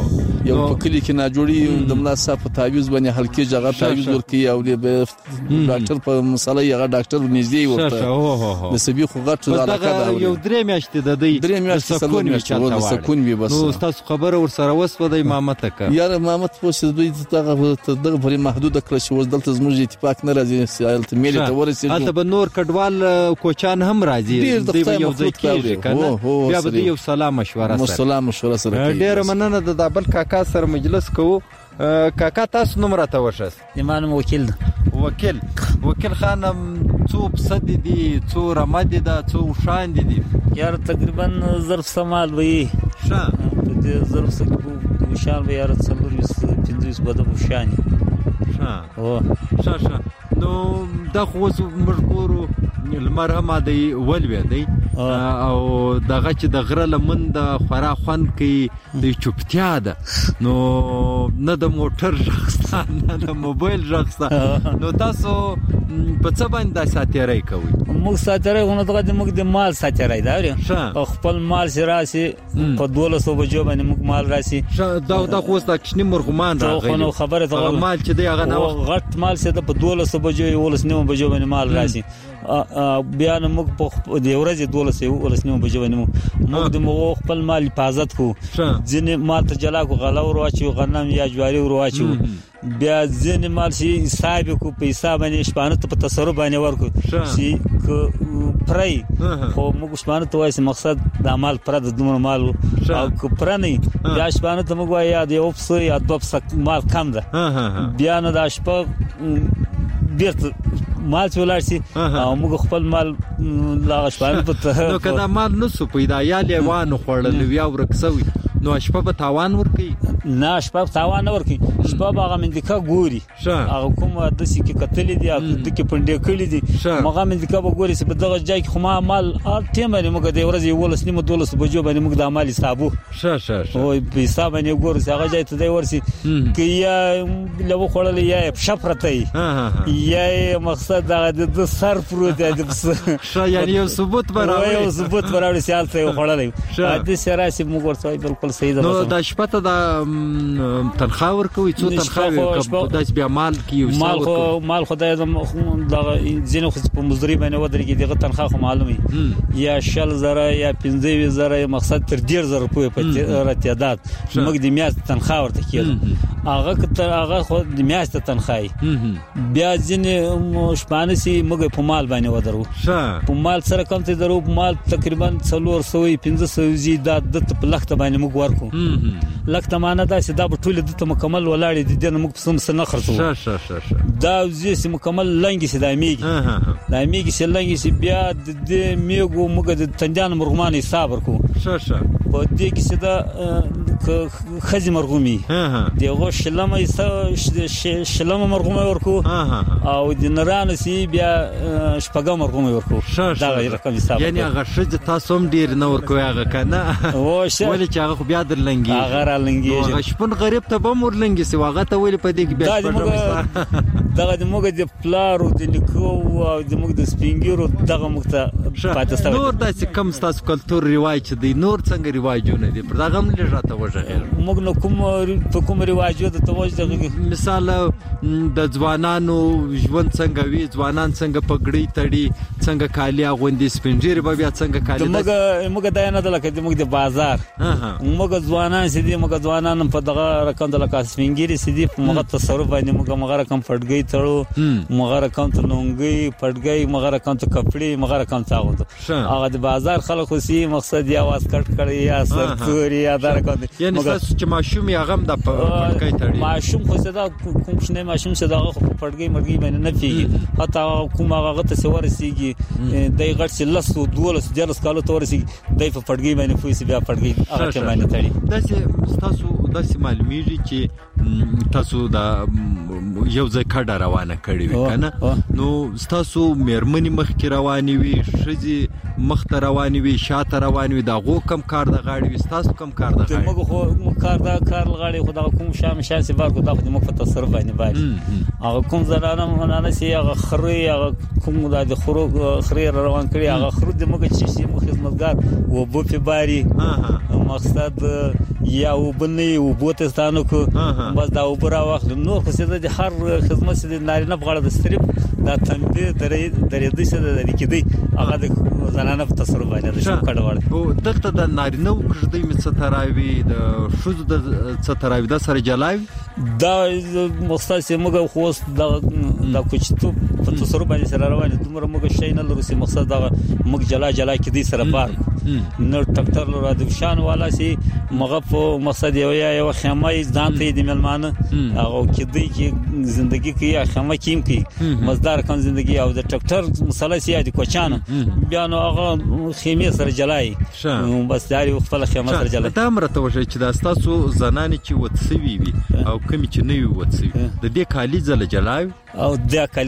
S8: یو په کلی کې نه جوړي د ملا صاحب په تعویض باندې هلکي جګه تعویض ورکي او د ډاکټر په مسله یې ډاکټر نږدې ورته د سبي خو غټ علاقه ده
S5: یو درې میاشتې د دی
S8: درې میاشتې سکون میاشتې سکون وي بس
S5: نو تاسو خبره ور سره وسو د امامت
S8: یار امامت پوسې دوی دغه دغه پرې محدود کړ چې وز دلته زموږ اتفاق نه راځي سیالت میل ته ورسېږي
S5: البته به نور کډوال کوچان هم راځي دوی یو ځای کې کنه بیا به یو سلام مشوره سره
S8: سلام مشوره سره
S5: ډېر مننه د دابل کاکا سره مجلس کوو کاکا تاسو نوم راته وښه
S9: ایمان وکیل
S5: وکیل وکیل خانم څو پسد دي څو رمد ده څو شان دي
S9: یار تقریبا ظرف سمال وي
S5: شه
S9: د ظرف سکو وشان به یار څلور وس پنځوس بده وشان
S5: شه
S9: او
S5: شه شه نو د خو مشکورو المرحمه دی ولوي دی او دغه چې د غره لمن د خورا خوند کې د چوپتیا ده نو نه د موټر ژغستا نه د موبایل ژغستا نو تاسو په څه باندې ساتیری کوئ؟
S9: موږ ساتیری خو نه دغه موږ د مال ساتیری دا خپل مال چې راسي په دولسو بجو باندې موږ مال راسي
S5: دا دا خو د کشنی مرغمان راغلی
S9: خو خبره ته
S5: مال چې دی هغه نو
S9: غټ مال چې په دولسو بجو یولس نیمه بجو باندې مال راسي بیا نو موږ په د ورځې دولس یولس نیمه بجو باندې موږ د موږ خپل مال حفاظت کو ځینې مال ته جلا کو غلا ور واچو غنم یا جواری ور واچو بیا ځینې مال شي حساب کو په حساب باندې شپانه ته په تصرف باندې ورکو شي پرای خو موږ شپانه ته وایي مقصد د مال پر د دومره مال او کو پر نه بیا شپانه ته موږ وایي یا د اوپس یا د اوپس مال کم ده بیا نه د شپه بیرته مال څولار شي او موږ خپل مال لا شپانه په
S5: نو کدا مال نو سو پیدا یا لیوان خړل بیا ورکسوي نو شپه په تاوان ورکی
S9: نه شپه په تاوان ورکی شپه باغه مندکا ګوري هغه کوم د سې کې کتلې دي د کې پندې کړې دي مغه مندکا به ګوري چې په دغه ځای کې خو ما مال ټیم باندې موږ د ورځې ولس نیمه دولس بجو باندې موږ د مال حسابو
S5: شه شه
S9: او په حساب باندې ګوري چې هغه ځای ته دی ورسي کې یا لو خړل یا شفرته یا مقصد د سر پروت دی
S5: شه یعنی یو ثبوت براوي
S9: یو ثبوت براوي سیال ته خړل د سراسي موږ ورته بالکل
S5: نو د شپه ته د تنخواه ورکوي څو تنخواه داس بیا مال کې
S9: مال خو مال خدای د زینو خو په مزدوري باندې ودرېږي دغه تنخواه خو معلومي یا شل زره یا پنځه زره مقصد تر ډیر زره روپیه په راتیادات موږ د میاشت تنخواه ورته کېږي هغه کتر هغه خو د میاشت تنخواه بیا ځینې شپانه سي موږ په مال باندې ودرو په مال سره کم ته درو مال تقریبا څلور سو پنځه سو زیات د په لخت باندې موږ ورکو لکه معنا دا چې دا په ټوله د مکمل ولاړې دي د موږ په سم نه خرڅو
S5: شه شه شه
S9: دا زیس مکمل لنګي سي د میګي د میګي سي لنګي سي بیا د میګو موږ د تندان مرغمان حساب ورکو
S5: شه شه
S9: په دې کې سي دا خزي مرغومي دغه شلمه شلمه مرغومه ورکو او د نران سي بیا شپږم مرغومه ورکو
S5: دا
S9: رقم حساب
S5: یعنی هغه شج تاسو هم ډیر نه ورکو هغه کنه
S9: او شه
S5: ولې چې هغه بیا در لنګي
S9: هغه را لنګي
S5: هغه شپون غریب ته به مور لنګي سی هغه ته ویل په دې کې
S9: بیا دغه د موږ د پلارو د نکو او د موږ د سپینګیرو دغه موږ ته پاتې ستو
S5: نور داسې کم تاسو کلچر رواج دی نور څنګه رواجونه دي پر دغه هم لږه وژغل
S9: موږ نو کوم په کوم رواجو د توجه
S5: مثال د ځوانانو ژوند څنګه وی ځوانان څنګه پګړی تړي څنګه کالیا غوندې سپینجری به بیا څنګه کالیا
S9: موږ موږ دا نه د لکه موږ د بازار موږ ځوانان سي دي موږ ځوانان په دغه رقم د لکه سپینجری سي دي موږ تصرف باندې موږ موږ رقم پټګي تړو موږ رقم ته لونګي پټګي موږ رقم ته کپڑے موږ رقم ته اغوندو هغه د بازار خلکو سي مقصد یا واس کټ کړی یا سرتوري یا دا رقم
S5: یعنی تاسو چې ماشوم یې هغه د پټګي تړي
S9: ماشوم خو صدا کوم شنه ماشوم صدا پټګي مرګي باندې نه پیږي حتی کوم هغه ته سور سيږي دای غټ چې لسو دولس جلس کالو تور سيږي دای په پټګي باندې فوسي بیا پټګي هغه باندې تړي
S5: داسې تاسو داسې معلومیږي چې تاسو دا یو ځای کډه روانه کړی وي کنه نو تاسو مېرمنې مخ کې روانې وي شذي مخ ته روانې وي شاته روانې وي دا غو کم کار د غاړي وي تاسو کم کار د غاړي
S9: موږ خو کار دا کار غاړي خو دا کوم شام شان سي بار کو دا خو موږ په تصرف باندې باندې هغه کوم زنانه منانه سي هغه خري هغه کوم د خرو خري روان کړی هغه خرو د موږ چې سي موږ خدمتګار و بو په باري مقصد یا وبني وبوتستانو کو بس دا وبرا وخت نور خو سي د هر خدمت سي د نارینه په غاړه د صرف دا تنبيه درې درې د څه د لیکدي هغه د زنانه په تصرف باندې د شو کډوړ
S5: او دلته د نارینه وکړدي مڅ تراوي د شوز د څ تراوي د سره جلاوي
S9: دا مخصص موږ خو د د کوچتو په تصرف باندې سره روان دومره موږ شي نه لرو سي مقصد دا موږ جلا جلا کې دي سره بار نو ټکټر لرو د شان والا سي مغه په مقصد یو یا خیمه ځان ته د ملمانه هغه کې دی کې ژوندۍ کې خیمه کیم کې مزدار کم ژوندۍ او د ټکټر مسله سي د کوچانه بیا نو هغه خیمه سره جلای بس داري خپل خیمه سره جلای
S5: دا مرته وشي چې دا تاسو زنانه چې وڅوي وي او کمی چې نه وي وڅوي د دې کالی زله جلای
S9: او د کالی سره جلای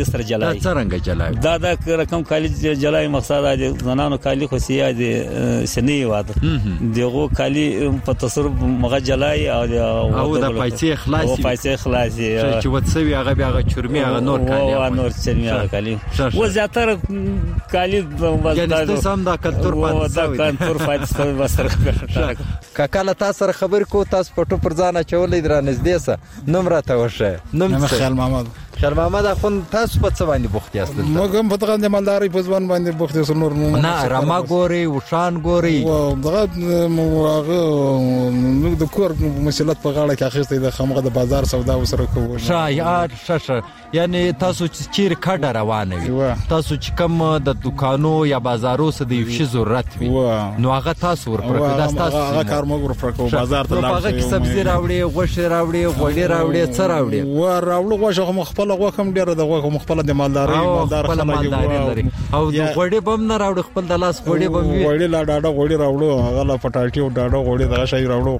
S9: جلای
S10: څنګه جلای
S9: دا دا رقم کالی جلای مقصد د زنانو کالی خو سیه د سنې واده دغه کالی په تصرف مغه جلای او
S10: او د پیسې اخلاصي
S9: او پیسې اخلاصي
S10: چې وڅوي هغه بیا چرمي هغه نور کالی
S9: او نور چرمي هغه کالی و زیاتره کالی
S10: یعنی سم دا کلتور پاتې
S9: دا کلتور پاتې وسره
S5: کاکاله تاسو سره خبر کو تاسو په ټو پر ځان چولې درانځ سه نوم راته وشه
S11: نوم خیال محمد
S5: خیال محمد اخون تاسو په څه باندې بوخت یاست
S11: موږ په تغند مالداري په ځوان باندې بوخت یو نور
S5: نه رما ګوري وشان ګوري
S11: او دغه موغه نو د کور مسلط په غاړه کې اخیسته د خمغه د بازار سودا وسره کوو
S5: شایعات ششه یعنی تاسو چې چیر کډه روانه وي تاسو چې کوم د دکانو یا بازارو څخه د یو شی ضرورت وي نو هغه تاسو ورپرکو دا تاسو
S11: هغه کار موږ ورپرکو بازار ته
S5: لاړ هغه کې سبزی راوړي غوښه راوړي غوړي راوړي څه راوړي
S11: و راوړو غوښه مخبل غوښه هم ډیره د غوښه مخبل د مالداري مالدار
S5: خلک او د غوړي بم نه راوړي خپل د لاس غوړي بم وي
S11: غوړي لا ډاډه غوړي راوړو هغه لا پټاټي او ډاډه غوړي دا شي راوړو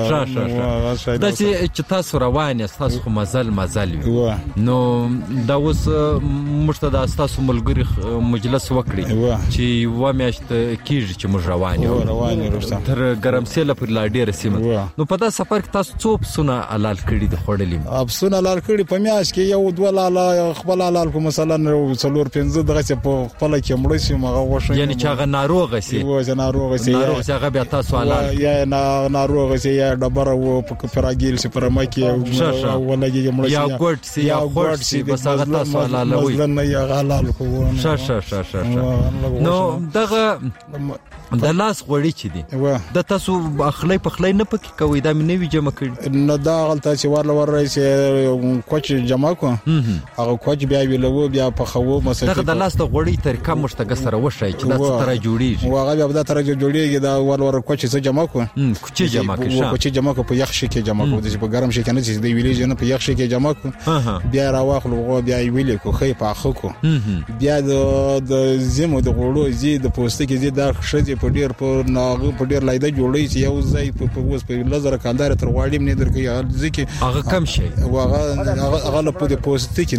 S11: خپل
S5: دا چې تاسو روان یاست تاسو خو مزل مزل وي نو دا اوس مشته د تاسو ملګری مجلس وکړي چې و میاشت کیږي چې موږ روان یو
S11: روان یو
S5: تر ګرمسیله پر لا ډیر سیمه نو په دا سفر کې تاسو څو پسونه حلال کړي د خړلې
S11: ابسونه حلال کړي په میاش کې یو دوه لاله خپل حلال کو مثلا څلور پنځه دغه په خپل کې مړ شي مغه وښه
S5: یعنی چې هغه ناروغ شي
S11: و چې ناروغ شي
S5: ناروغ شي هغه بیا تاسو حلال
S11: یا ناروغ شي یا ډبره و په فراګیل شي پر مکه ولګي مړ شي
S5: یا ګوټ شي یا ګوټ شي بس هغه تاسو حلال وي
S11: نه یا حلال کو
S5: ش ش ش ش نو دغه د لاس غوړي چي دي د تاسو اخلي په خلای نه پکې کوي دا مې نوی جمع کړی
S11: نه دا غلطه چې ورل ور رئیس کوچ جمع کو هغه کوچ بیا ویلو بیا په خو مسله
S5: دغه د لاس د غوړي طریقه مشتګ سره وشي چې دا ستاره جوړیږي
S11: هغه بیا د طرح جوړیږي دا ور ور کوچ څه جمع کو
S5: کوچ جمع کو
S11: کوچ جمع کو په یخ شي کې جمع کو د په ګرم شي کې نه چې دی ویلې نه په یخ شي کې جمع کو بیا راواخلو بیا ویلې کو خې په اخو کو بیا د زمو د غوړو زی د پوسټ کې زی دا خشې په ډیر په ناغه په ډیر لایده جوړی چې یو ځای په اوس په لزر کاندار تر واړیم نه درکې ځکه
S5: هغه کم شي
S11: هغه هغه په پوسټ کې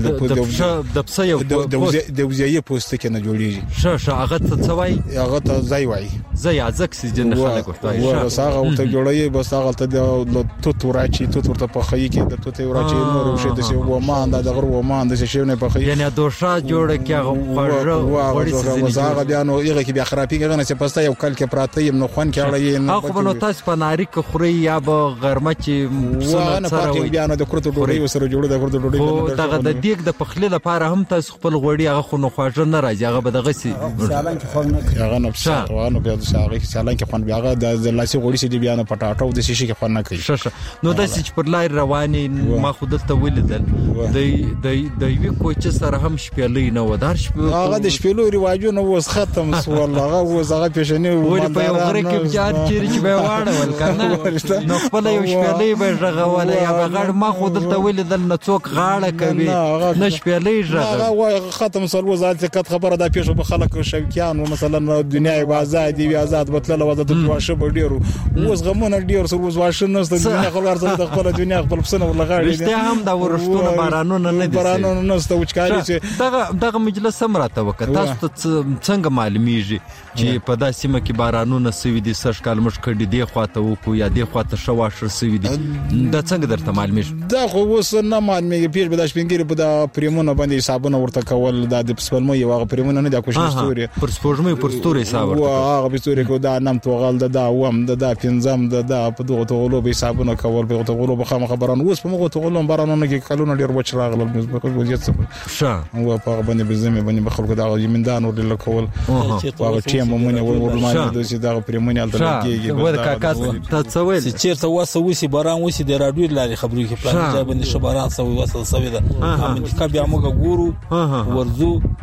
S5: د د پسې یو
S11: د وزیه پوسټ کې نه جوړیږي
S5: ش ش هغه څه وای
S11: هغه ته ځای وای
S5: ځای ازک سي جن خلک ورته
S11: ش هغه ورته جوړی بس هغه ته د تو تورچی تو ورته په خی کې د تو ته ورچی نور شه د سی و ما اند د غرو ما اند شه نه په خی
S5: یعنی دوشا جوړ کې هغه
S11: وړي هغه بیا نو هغه کې بیا خرابې غنه چې پسته یو کال کې پراته یم نو خوان کې اړې
S5: نه هغه نو تاسو په ناری کې خوري یا به غرمه چې
S11: سونه سره وي بیا نو د کورته ډوډۍ سره جوړه د کورته ډوډۍ
S5: او دغه د دیګ د پخلی لپاره هم تاسو خپل غوړي هغه خو نو خواږه نه راځي هغه به دغه سي
S11: سالان کې خوان نه هغه نو څه نو بیا هغه سالان کې خوان بیا هغه د لاسي غوړي سي بیا نو پټاټو د شیشې کې خوان نه کوي
S5: نو د سچ پر لای رواني ما خود ته ولیدل د د د یو کوچ سره هم شپېلې نه ودار شپې
S11: هغه د شپېلو رواجونه اوس ختم سو الله هغه اوس هغه پېښنه
S5: ولې په یو غره کې جار چیرې چې به واړول کنه نو خپل یو شپېلې به ژغواله یا به غړ ما خود ته ولیدل نه څوک غاړه کوي نه شپېلې ژغ
S11: هغه ختم سو وزارت کټ خبره د پېښو په خلک شوکیان مثلا دنیا آزاد دی آزاد بتله وځه د واشه ډیرو اوس غمونه ډیر سر اوس واشه نه ست دنیا خلک سره د خپل دنیا خپل پسنه ولغاړي
S5: دي هم دا ورشتونه بارانونه نه دي
S11: بارانونه نه ست وچکاري چې
S5: دغه دغه مجلس هم راته وکړه تاسو څنګه معلومیږي چې په داسې سیمه کې بارانونه سوي دي سر کال مش کړي دی خواته وکړو یا دی خواته شواشه سوي دي دا څنګه درته معلومیږي
S11: دا خو اوس نه معلومیږي پیر به د شپنګری په د پریمونه باندې حسابونه ورته کول د سپلمو یو هغه پریمونه نه د کوشش ستوري
S5: پر سپوږمۍ پر ستوري حساب
S11: ورته هغه به ستوري کو دا نام توغل د دا وم د دا پنځم د دا په دغه توغلو به حسابونه کول په توغلو به خامخ خبران اوس په موږ توغلو بارانونه کې کلونه ډیر وچ راغلل مزبه وضعیت څه
S5: شه
S11: او په باندې بزمه باندې بخلکو دا یمندان ورل کول هغه چې مونږ ورول ما د سي دا پریمونی الټرنیټیږي
S5: ور کاکا ته څه ویل
S7: چې چیرته واسه وسی باران وسی د راډیو لاري خبرې کې پلان ځای باندې شباران سوي وصل سوي دا امن کا بیا موږ ګورو ورزو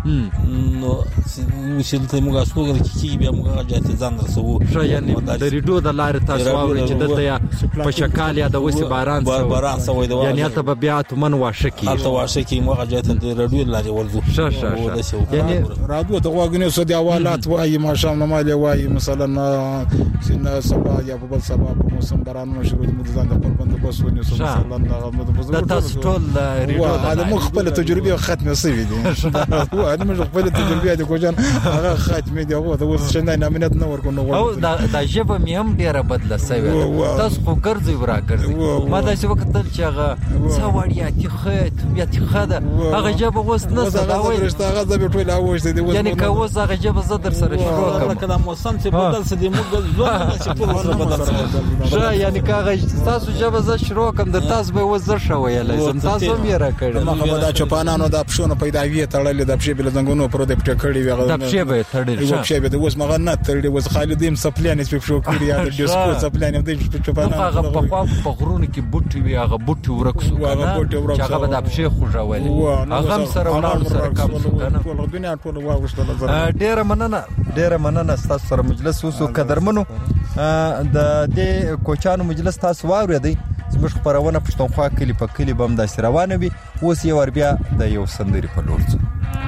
S7: نو چې ته موږ اسوګل کې بیا موږ جاته ځان رسو
S10: شو یعنی د ریډو د لارې تاسو واوري چې دلته یا په شکال یا د وسی باران
S7: سو باران سو
S10: یعنی ته به بیا ته من واشه کی
S7: ته واشه کی موږ جاته د ریډو لارې ورځو
S10: شو شو
S11: یعنی رادیو د غوګنیو سو دی حوالات وایي ماشام نه مالي وایي مثلا سینه سبا یا په بل سبا په موسم باران شروع د ځان د خپل بند بس ونیو مثلا
S10: د تاسو ټول ریډو
S11: دا مخ خپل تجربه ختمه سوي دي هو انا مش خپل تجربه دي کوجان هغه ختمه دي هو د اوس شنه نامنت نه ورکو نو
S10: او دا ژبه مې هم ډیره بدله سوي تاسو خو ګرځي ورا ګرځي ما دا څه وخت چې هغه سوړیا تی خت بیا تی خده هغه ژبه اوس نه
S11: دا وایي هغه ژبه ټول اوس دي
S10: یعنی که اوس هغه ژبه زه در سره شروع کوم
S7: کله موسم چې بدل سي د موږ ځوان چې ټول سره بدل
S10: شي یعنی که هغه تاسو ژبه زه شروع کوم د تاسو به وزر شویل سم تاسو مې را کړل
S11: ما دا چپانانو د پښونو پیدا وی تړلې د پښې بل زنګونو پر د پټ کړی وی
S10: د پښې به تړلې
S11: د پښې به اوس مغه نه تړلې اوس خالدیم سپلانې په پښو کړی یا د ډیسکو سپلانې د چپانانو
S10: هغه په خوا په غرونو کې بوټي وی هغه بوټي ورکسو کنه هغه به د پښې خوژولې هغه سره ولر سره کم شو کنه
S11: ټول دنیا ټول واغشتل
S5: ډیره مننه ډیره مننه تاسو سره مجلس وسو قدرمنو د دې کوچانو مجلس تاسو واورېدئ زموږ خبرونه پښتونخوا کلی په کلی بم د روانه وي اوس یو ور بیا د یو سندري په لور ځو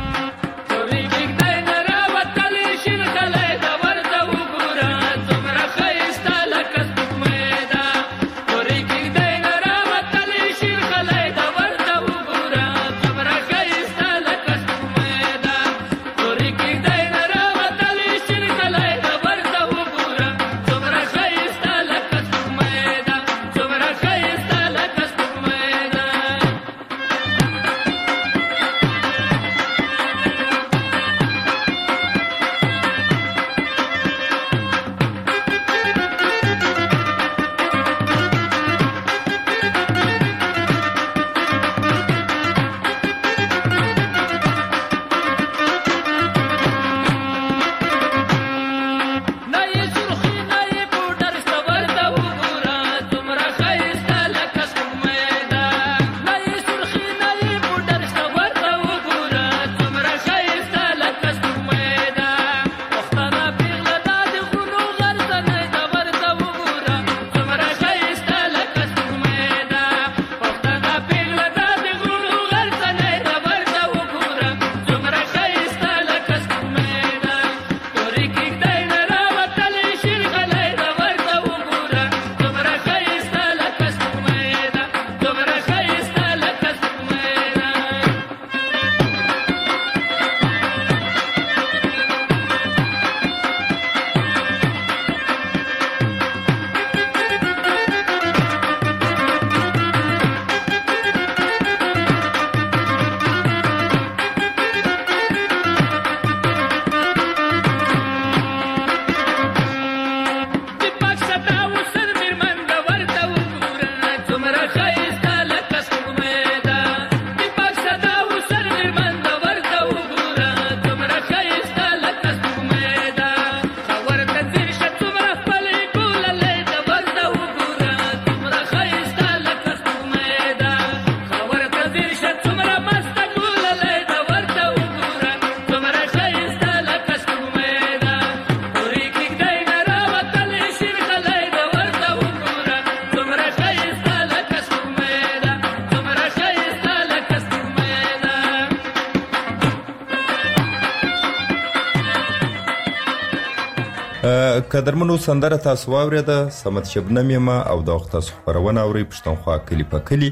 S5: قدرمنو سندره تاسو واورېده سمت شبنم یم او د وخت تاسو خبرونه اورئ پښتونخوا کلی په کلی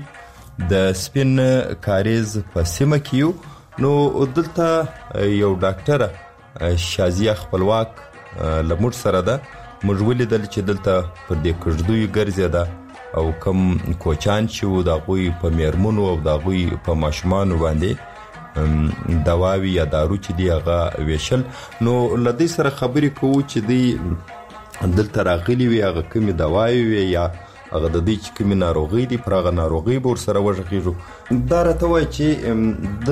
S5: د سپین کاریز په سیمه کې یو نو دلته یو ډاکټره شازیه خپلواک له موږ سره ده موږ ولیدل چې دلته پر دې کژدوی ګرځېده او کم کوچان چې وو د هغوی په میرمنو او د هغوی په ماشومانو باندې دواوی یا دارو چې دی هغه ویشل نو له دې سره خبرې کوو چې دی دلته راغلي وي هغه کومې دواوی وي یا هغه د دې چې کومې ناروغۍ دي پر هغه ناروغۍ به ورسره وغږېږو دا راته وایي چې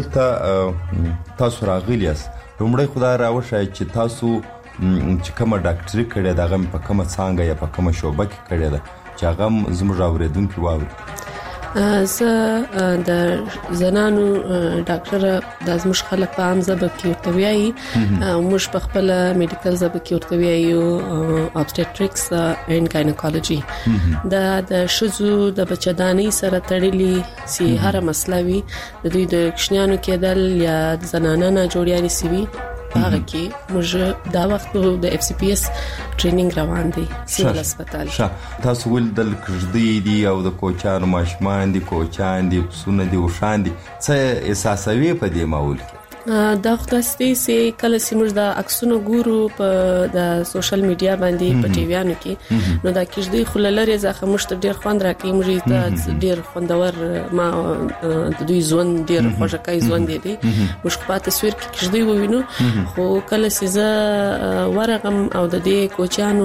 S5: دلته تاسو راغلي یاست لومړی خو دا راوښایه چې تاسو چې کومه ډاکټري کړې ده هغه مې په کومه څانګه یا په کومه شعبه کې کړې ده چې هغه هم زموږ اورېدونکي واوري
S12: زه د زنانو ډاکټر د ازمش خلک په عام ژبه کې ورته وایي او موږ په خپل میډیکل ژبه کې ورته وایو obstetrics and gynecology دا د شذو د بچدانۍ سره تړلي سي هر مسله وي د دوی د کښنیانو کېدل یا د زنانه نه جوړیاري سوي هغه کې موږ دا وخت د اف سی پی اس ټریننګ روان دي سیول هسپتال.
S5: تاسو ول د کړدی دی او د کوچانو ماشمان دي کوچان دي سونه دي وشان دي څه احساسوي په دې ماحول کې؟
S12: دا خداسته سي کله سیمر د اکسونو ګورو په د سوشل میډیا باندې په ټي ویانو کې نو دا کېږي خللره ځکه مشت ډیر خوند راکې موږ ته ډیر خوندور ما د دوی ځوان ډیر خوشکای ځوان دي دي مش په تصویر کې کېږي ووینو خو کله سيزه ورغم او د دې کوچانو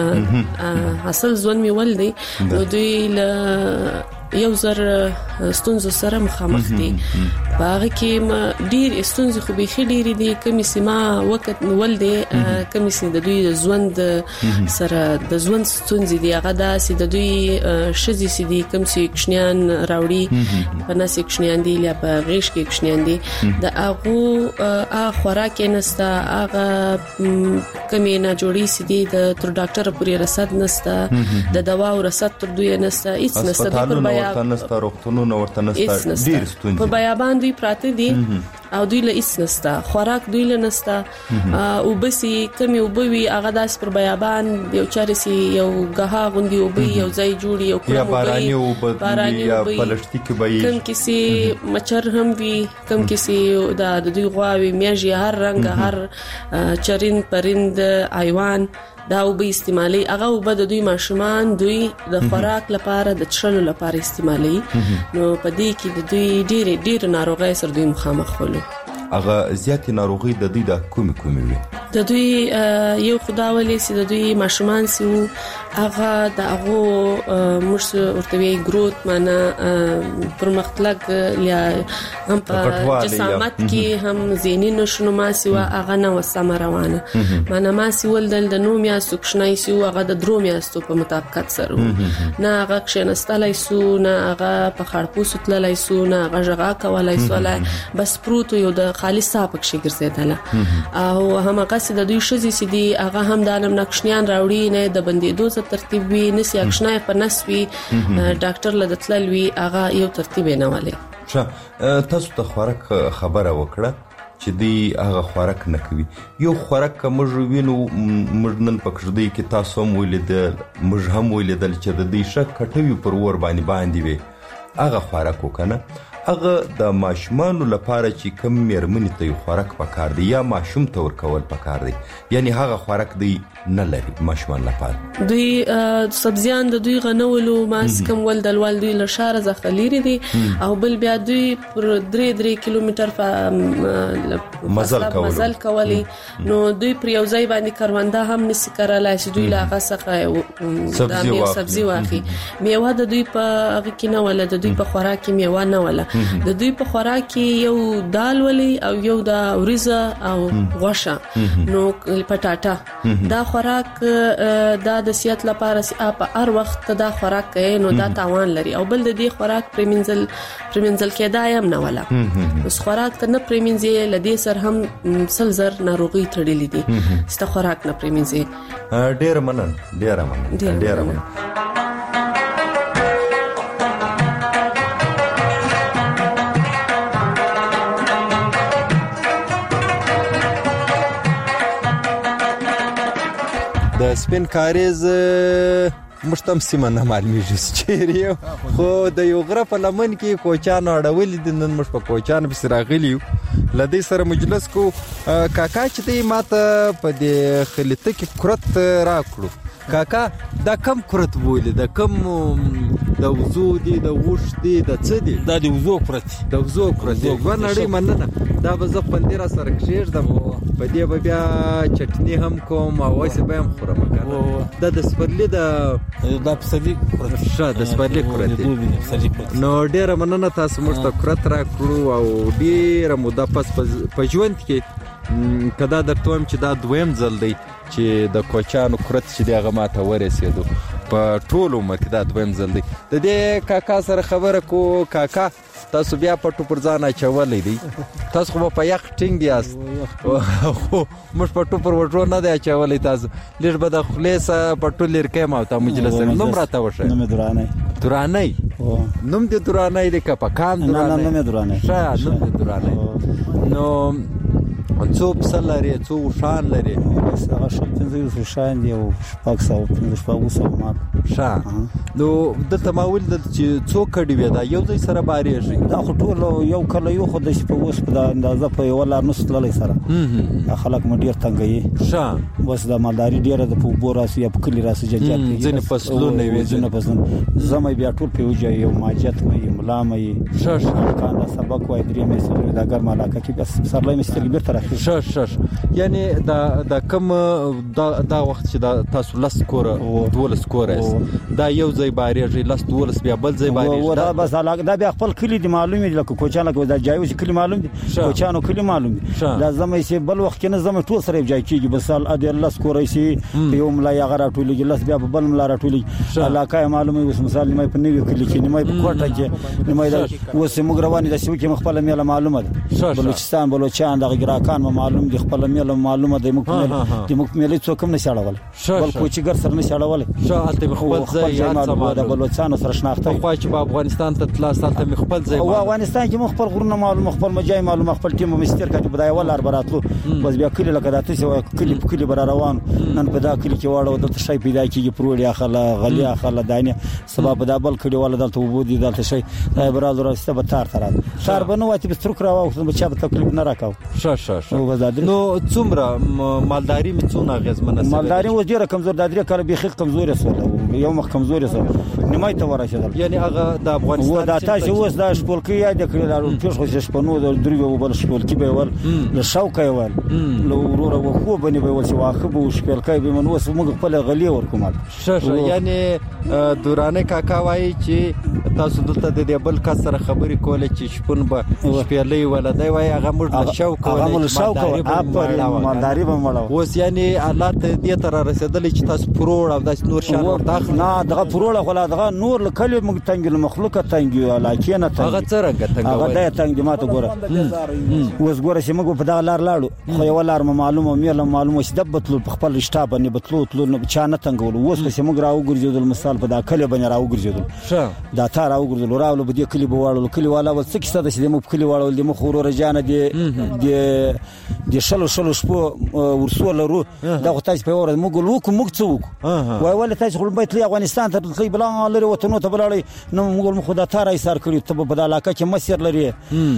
S12: حاصل ځوان می ول دي نو دوی ل یو زر ستونزو سره مخامخ دي باغ کې ډیر ستونزې خو به خېډيري دي کمی سیما وخت ول دي کمی سي د دوی ژوند سره د ژوند ستونزې دي هغه د سي د دوی شذي سي دي کم سي کښنیان راوړي په ناس کښنیان دي یا په غیش کې کښنیان دي د هغه ا خوراک نستا هغه کمی نه جوړي سي دي د تر ډاکټر پورې رسد نستا د دوا او رسد تر دوی نستا هیڅ نستا د پر بیا
S5: تنستا روغتونو نو ورته نستا ډیر ستونزې
S12: په بیابان دوی پراته دي او دوی له هیڅ نستا خوراک دوی له نستا او بسي کمی او بوي هغه داس پر بیابان یو چارسي یو غها غوندي او بي یو ځای جوړي یو
S5: کوم باراني او باراني یا پلاسټیک بي
S12: کم کسي مچر هم وي کم کسي دا د دوی غواوي میږي هر رنگ هر چرین پرند حیوان دا او به استعمالي هغه او به د دوی ماشومان دوی د خوراک لپاره د چشلو لپاره استعمالي نو په دې کې د دوی ډېر ډېر ناروغي سره دوی مخامخ ولو
S5: هغه زیاتې ناروغي د دوی د کومې کومې وي
S12: د دوی یو خداولي سي د دوی ماشومان سي هغه د هغه مرس ورتوي ګروت معنا پرمختلګ یا هم په جسامت کې هم زيني نشونما سي هغه نه وسم روانه معنا ما سي ولدل د نوم یا سکشنای سي هغه د دروم یا ستو په مطابقت سره نه هغه کښنستلای سو نه هغه په خړپوس تللای سو نه هغه ژغا کولای سو بس پروت یو د خالص صاحب کې ګرځیدله او همغه سي د دوی شذي سي دي هغه هم د علم نقشنیان راوړي نه د بندیدو څخه ترتیب وي نسي اکشنای په نسوي ډاکټر لدتلوي هغه یو ترتیب نه ولې
S5: ښه تاسو ته خوراک خبره وکړه چې دی هغه خوراک نه کوي یو خوراک موږ وینو مړنن پکړدي کې تاسو هم ولیدل موږ هم ولیدل چې د دې شک کټوي پر ور باندې باندې وي هغه خوراک وکنه هغه د ماشومان لپاره چې کم مېرمنې ته خوراک پکار دی یا ماشوم ته ورکول پکار دی یعنی هغه خوراک دی نه لري ماشومان لپاره
S12: دوی سبزیان د دوی غنولو ماس کم ول د ول دوی له شار زخلیری دي او بل بیا دوی پر درې درې کیلومتر
S5: مزل کول
S12: مزل کولی نو دوی پر یو ځای باندې کاروانده هم نسی کارلای چې دوی لا غسخه د میوه سبزی واخی میوه د دوی په هغه کې نه ول د دوی په خوراک کې میوه نه ول د دوی په خوراک کې یو دال ولي او یو د اوریزه او غوښه نو پټاټا دا خوراک دا د صحت لپاره په هر وخت دا خوراک کوي نو دا تاوان لري او بل د دې خوراک پریمنزل پریمنزل کې دا یم نه ولا اوس خوراک ته نه پریمنځي لدې سر هم سلزر ناروغي تړلې دي ست خوراک نه پریمنځي
S5: ډېر منن ډېر منن ډېر منن
S6: د سپین کاریز مشتم سیمه نه معلومیږي چې خو د یو غره په لمن کې کوچان اړول دي نن مش په کوچان په سراغلیو لدی سره مجلس کو کاکا چې دی ماته په دې خلیته کې کرت راکړو کاکا دا کم کرت بوله دا کم د وزو دي د وښ دي د څه دي
S7: دا د وزو کرت
S6: د وزو کرت دی ورنړې مننه دا به زه پندیرا سره کښېږدم په دې به بیا چټنی هم کوم او وایسه به هم خورم دا د سپرلی د
S7: دا پسلی
S6: ښه د سپرلی کرت دی نو ډېره مننه تاسو موږ ته کرت راکړو او ډېره موده پس په ژوند کې کدا درته وایم چې دا دویم ځل دی
S5: چې د کوچانو کرت چې دغه ماته ورسېدو په ټول عمر کې دا دویم ځل دی. د دې کاکا سره خبره کو. کاکا تاسو بیا پټو پر ځان اچولې دی، تاسو خو په یخ ټینګ یاست، خو موږ پټو پر وټو نه دی اچولې. تاسو لږ به د خولې سره پټو لرکې ما ته مجلس نوم راته وښه.
S13: نوم درانه
S5: درانه نوم دې درانه دی که په کان درانه؟
S13: نه نوم درانه
S5: ښه نوم دې درانه. نو څو پسه لري، څو اوښان لري؟
S13: هغه شل پنځه اوښان دي او شپږ سوه پنځه شپږ اووه مال.
S5: ښه نو دلته ما ولیدل چې څو کډې وې، دا یو ځای سره بارېږي؟
S13: دا خو ټول یو کله یو خو داسې په اوس په دا اندازه په یوه لار نسو تللی سره. دا خلک مو ډېر تنګوي.
S5: ښه
S13: بس دا مالداري ډېره ده، په اوبو راسو یا په کلي راسو جنجال کوي.
S5: ځینې فصلونه وي،
S13: ځینې فصلونه زمی بیا ټول پرې وجایي، یو ماجت مه یي، ملا مه یي.
S5: ښه ښه
S13: کان دا سبق وایي درې میاشتې څلور دا ګرمه علاقه کې بس پسرلی مې سترګې بېرته راخېږي.
S5: ښه ښه یعنې دا دا کوم دا دا وخت چې دا تاسو لس کوره دولس کوره یاست، دا یو ځای بارېږي، لس دولس بیا بل ځای بارېږي.
S13: دا بس علاقه دا بیا خپل کلي دي معلوم دي، لکه کوچیان لکه دا جایوز کلي معلوم دي، کوچیانو کلي معلوم دي. دا زمی چې بل وخت کې نه زمی ټول سره یو ځای کېږي، بس ا لس کوره شي په یو ملا هغه راټولېږي، لس بیا په بل ملا راټولېږي. علاقه یې معلومه اوس مثال نیمه په نوي کلي کې، نیمه په کوټه کې، نیمه دا اوس موږ روانې د سیمې کې خپله میله معلومه ده. بلوچستان بلوچان دغه ګراکان معلوم دي، خپله میله معلومه ده. موږ د موږ میلې څوک هم نشي اړولی، بل کوچیګر سره نشي اړولی.
S5: هلته مې خپل ځای یاد سامان
S13: د بلوچستانو سره شناخته وي.
S5: پخوا چې په افغانستان ته تلاست هلته مې خپل ځای
S13: او افغانستان کې مو خپل غرونه معلوم، خپل مجای معلوم، خپل ټیم مو مستر کړي. په دا یو لار براتلو بس بیا کلی لکه داته چې کلی په کلی بر روان، نن په دا کلی کې واړو دلته شي پیدا کیږي، پروړی اخله غلی اخله دانه سبب دا بل کړي ولا دلته وبودي دلته شي دا برادر راسته به تار تر تار بنو وتی به ترک راو خو به چا به تکلیف نه راکاو.
S5: ښه ښه ښه نو څومره مالداري مې څونه اغیزمنه سره؟
S13: مالداري اوس ډیره کمزور، دا درې کاله بیخي کمزورې سوله، یو مخ کمزورې سوله، نیمای ته ورسېدل.
S5: یعنی هغه د افغانستان
S13: و دا تاسو اوس دا شپولکی یاد کړی، دا پیښ خو شپنو د دریو بل شپولکی به ول له شوکه ول له وروره وخو بنی به ول چې واخه به شپولکی به من اوس موږ خپل غلی ورکوم.
S5: ښه ښه یعنی دورانه کاکا وایي چې تاسو دلته د دې بل کس سره خبرې کولې چې شپون به شپېلې ولدی وایي هغه موږ له شوکه
S13: ول مالداري به مړو.
S5: اوس یعنی حالات دې ته را رسېدلې چې تاسو پروړ او داسې نور شان ورته
S13: نه دغه پروړه خو لا دغه نور له کلي موږ تنګ له مخلوقه تنګ یو علاقې نه تنګ.
S5: هغه څرنګه تنګ
S13: هغه د تنګ ماته ګوره اوس ګوره چې موږ په دغه لار لاړو خو یو لار معلومه مې له معلومه چې دبتلو په خپل شتاب باندې بتلو تلو نه چا نه تنګول. اوس چې موږ راو ګرځېدل مثال په دا کلي باندې راو ګرځېدل دا تا راو ګرځېدل راو به دې کلي به واړو کلي والا ول څه کیسه ده چې موږ کلي واړو د مخ ورور جان دي د د شلو شلو شپو ورسول ورو دا خو تاسو په اور موږ لوک موږ څوک وای ول تاسو خپل بیت لی افغانستان ته تللی بلا لري وطن ته بلړی نو موږ مخ دا تار ایثار کړی ته په علاقه کې مسیر لري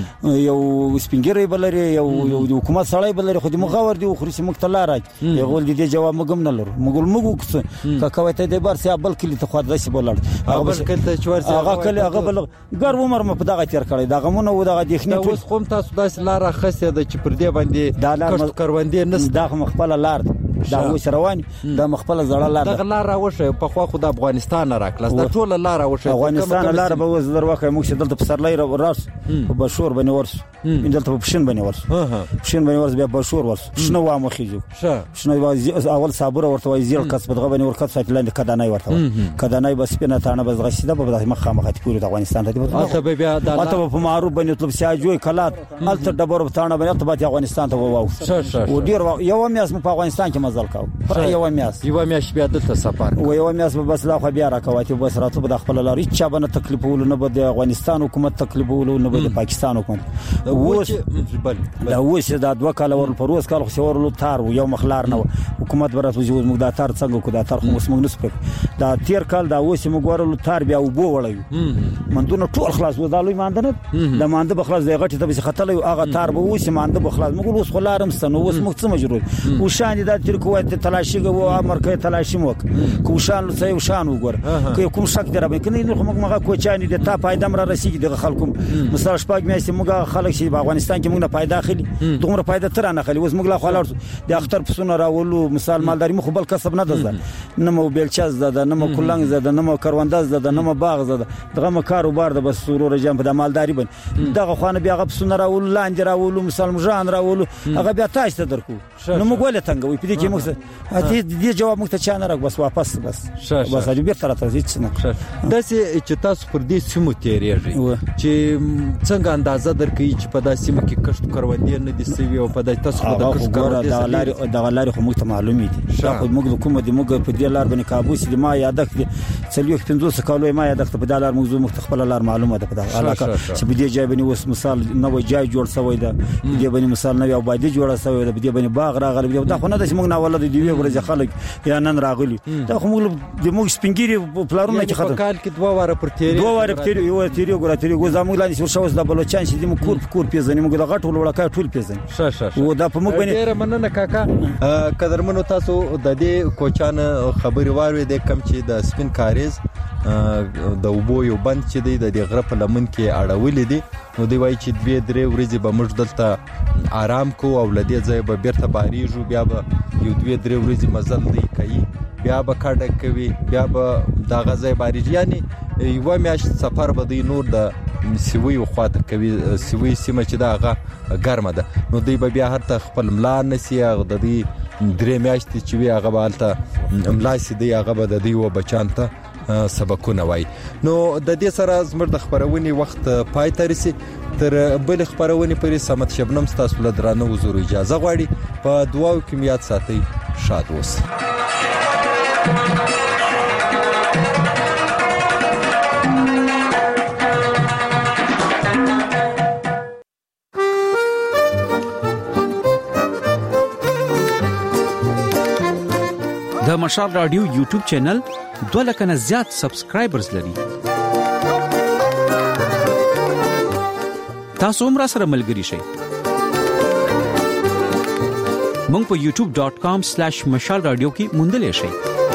S13: یو سپینګری بلري یو یو حکومت سړی بلري خو د مخاور دی خو چې موږ تلار یو غول دي جواب موږ نه لرو موږ موږ کا کوي ته د بار سي بل کلی ته خو داسې بلړ
S5: هغه بل کله چې ورسې
S13: هغه کله هغه بل ګر عمر م په دغه تیر کړی دغه مونږ و دغه دښنه
S5: اوس قوم تاسو داسې لار خسته د چې پر دې باندې
S13: دا لار
S5: کروندې نس
S13: دغه مخبل لار دا اوس روان د مخبل زړه لار
S5: دغه لار راوشه په خوا خو د افغانستان راکلاس دا ټول لار راوشه
S13: افغانستان لار به وز در واخه موږ دلته په سرلای راس په بشور باندې ورس دلته په پښین باندې ورس پښین باندې ورس بیا بشور ورس شنو و مخیجو شنو اول صابر ورته وای زیل کس بدغه باندې ورکت ساتلند کدانای ورته کدانای بس پینه تانه بس غشیده په مخه مخه پورې د افغانستان ته
S5: ته بیا د
S13: اته په معروف باندې طلب سیاجوي کلات الته دبر تانه باندې ته افغانستان ته وواو و ډیر یو میاس په افغانستان کې مزل کاو یو میاس
S5: یو میاس بیا دلته سفر
S13: و یو میاس بس لا خو بیا راکواتی بس راتو په خپل لاري چا باندې تکلیف ول نه بده افغانستان حکومت تکلیف ول نه بده پاکستان حکومت اوس دا اوس دا دوه کال ور پروس کال خو ورلو تار یو مخلار نه حکومت برات وجود موږ دا تار څنګه کو دا تار خو موږ نسپک دا تیر کال دا اوس موږ ورلو تار بیا وبو وړیو مندونه ټول خلاص و دالوي ماندنه د مانده بخلاص د غټه ته خطلې هغه تار به اوس مانده بخلاص موږ اوس خلارم ستنو اوس موږ څه مجرور او شان دا تیر کوه تلاشي و امر کوي تلاشي موک کو شان څه یو شان وګور کوم شک دربه کني نو موږ مغه کوچانی د تا پایدم را رسیږي د خلکو مثال شپږ میاشتې موږ خلک شي په افغانستان کې موږ نه پیدا خلی دومره پیدا تر نه خلی اوس موږ لا خلار د اختر پسونه راولو مثال مالداري مخ بل کسب نه ده نه مو بیلچاز ده نه مو کولنګ ده نه مو کرونداز ده نه مو باغ ده دغه مو کاروبار ده بس سرور جام په مالداري بن دغه خوانه بیا غب پسونه راولو لاندې راولو مثال مجان راولو هغه بیا تاسو ته درکو نو موږ ولې څنګه وي په دې کې چې موږ ته دې جواب موږ ته چا نه راک بس واپس بس بس دې بیرته راته هیڅ نه
S6: دا چې تاسو پر دې سیمو تیریږي چې څنګه اندازه درکې چې په داسې سیمه کې کښت کروندې نه دي سوي او په داسې تاسو په د کښت کروندې
S13: د لاري د لاري خو موږ ته معلومې دي دا خو موږ کومه دي موږ په دې لار باندې کابوس دي ما یادک دي څلوي پنځوس کالو ما یادک په دې لار موږ موږ خپل لار معلومه ده په دغه علاقه چې په دې ځای باندې اوس مثال نو جای جوړ شوی ده دې باندې مثال نو آبادی جوړه شوی ده دې باندې باغ راغلی دا خو نه د موږ نه ولادت دی ورځ خلک یا نن راغلی دا خو موږ د موږ سپینګری پلارونه چې خاطر
S6: کال کې دوه واره پر تیری
S13: دوه واره پر تیری یو تیری ګور تیری ګو زموږ لاندې شو شوس د بلوچستان چې موږ کور کور پیژنې موږ د غټ ولوړکا ټول پیژنې
S6: ښه ښه
S13: و دا په موږ باندې
S6: ډیر مننه کاکا قدرمنو تاسو د دې کوچان خبري واره د کم چې د سپین کاریز د وبو یو بند چې دی د غره په لمن کې اړولې دي نو دی وایي چې دوه درې ورځې به موږ دلته آرام کو او لدې ځای به بیرته باریږو بیا به یو دوه درې ورځې مزل دی کوي بیا به کډه کوي بیا به دا غځای باریږي یعنی یو میاشت سفر به دی نور د سیوی خواته کوي سیوی سیمه چې دا هغه ګرمه ده نو دی به بیا هرته خپل ملا نسی هغه د دې درې میاشتې چې وی هغه به هلته ملا سي دی هغه به د دې و بچان ته سبقونه وای نو د دې سره زموږ د خبرونې وخت پای ته رسي تر بل خبرونې پرې سمت شبنم تاسو له درانه حضور اجازه غواړي په دعاو کې میات ساتي شاد اوسئ
S1: د مشال رادیو یوټیوب چینل دوه لک نه زیات سبسکرایبرز لري تاسو هم را سره ملګري شئ مونږ په یوټیوب ډاٹ کام سلیش مشال رادیو کې موندلې شئ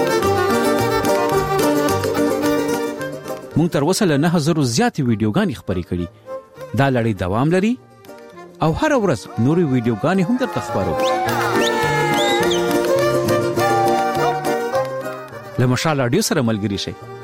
S1: مونږ تر اوسه له نه هزار زیات ویډیوګانې خبرې کړې دا لړۍ دوام لري او هر ورځ نوري ویډیوګانې هم درته خبرو له مشال رادیو سره ملګري شئ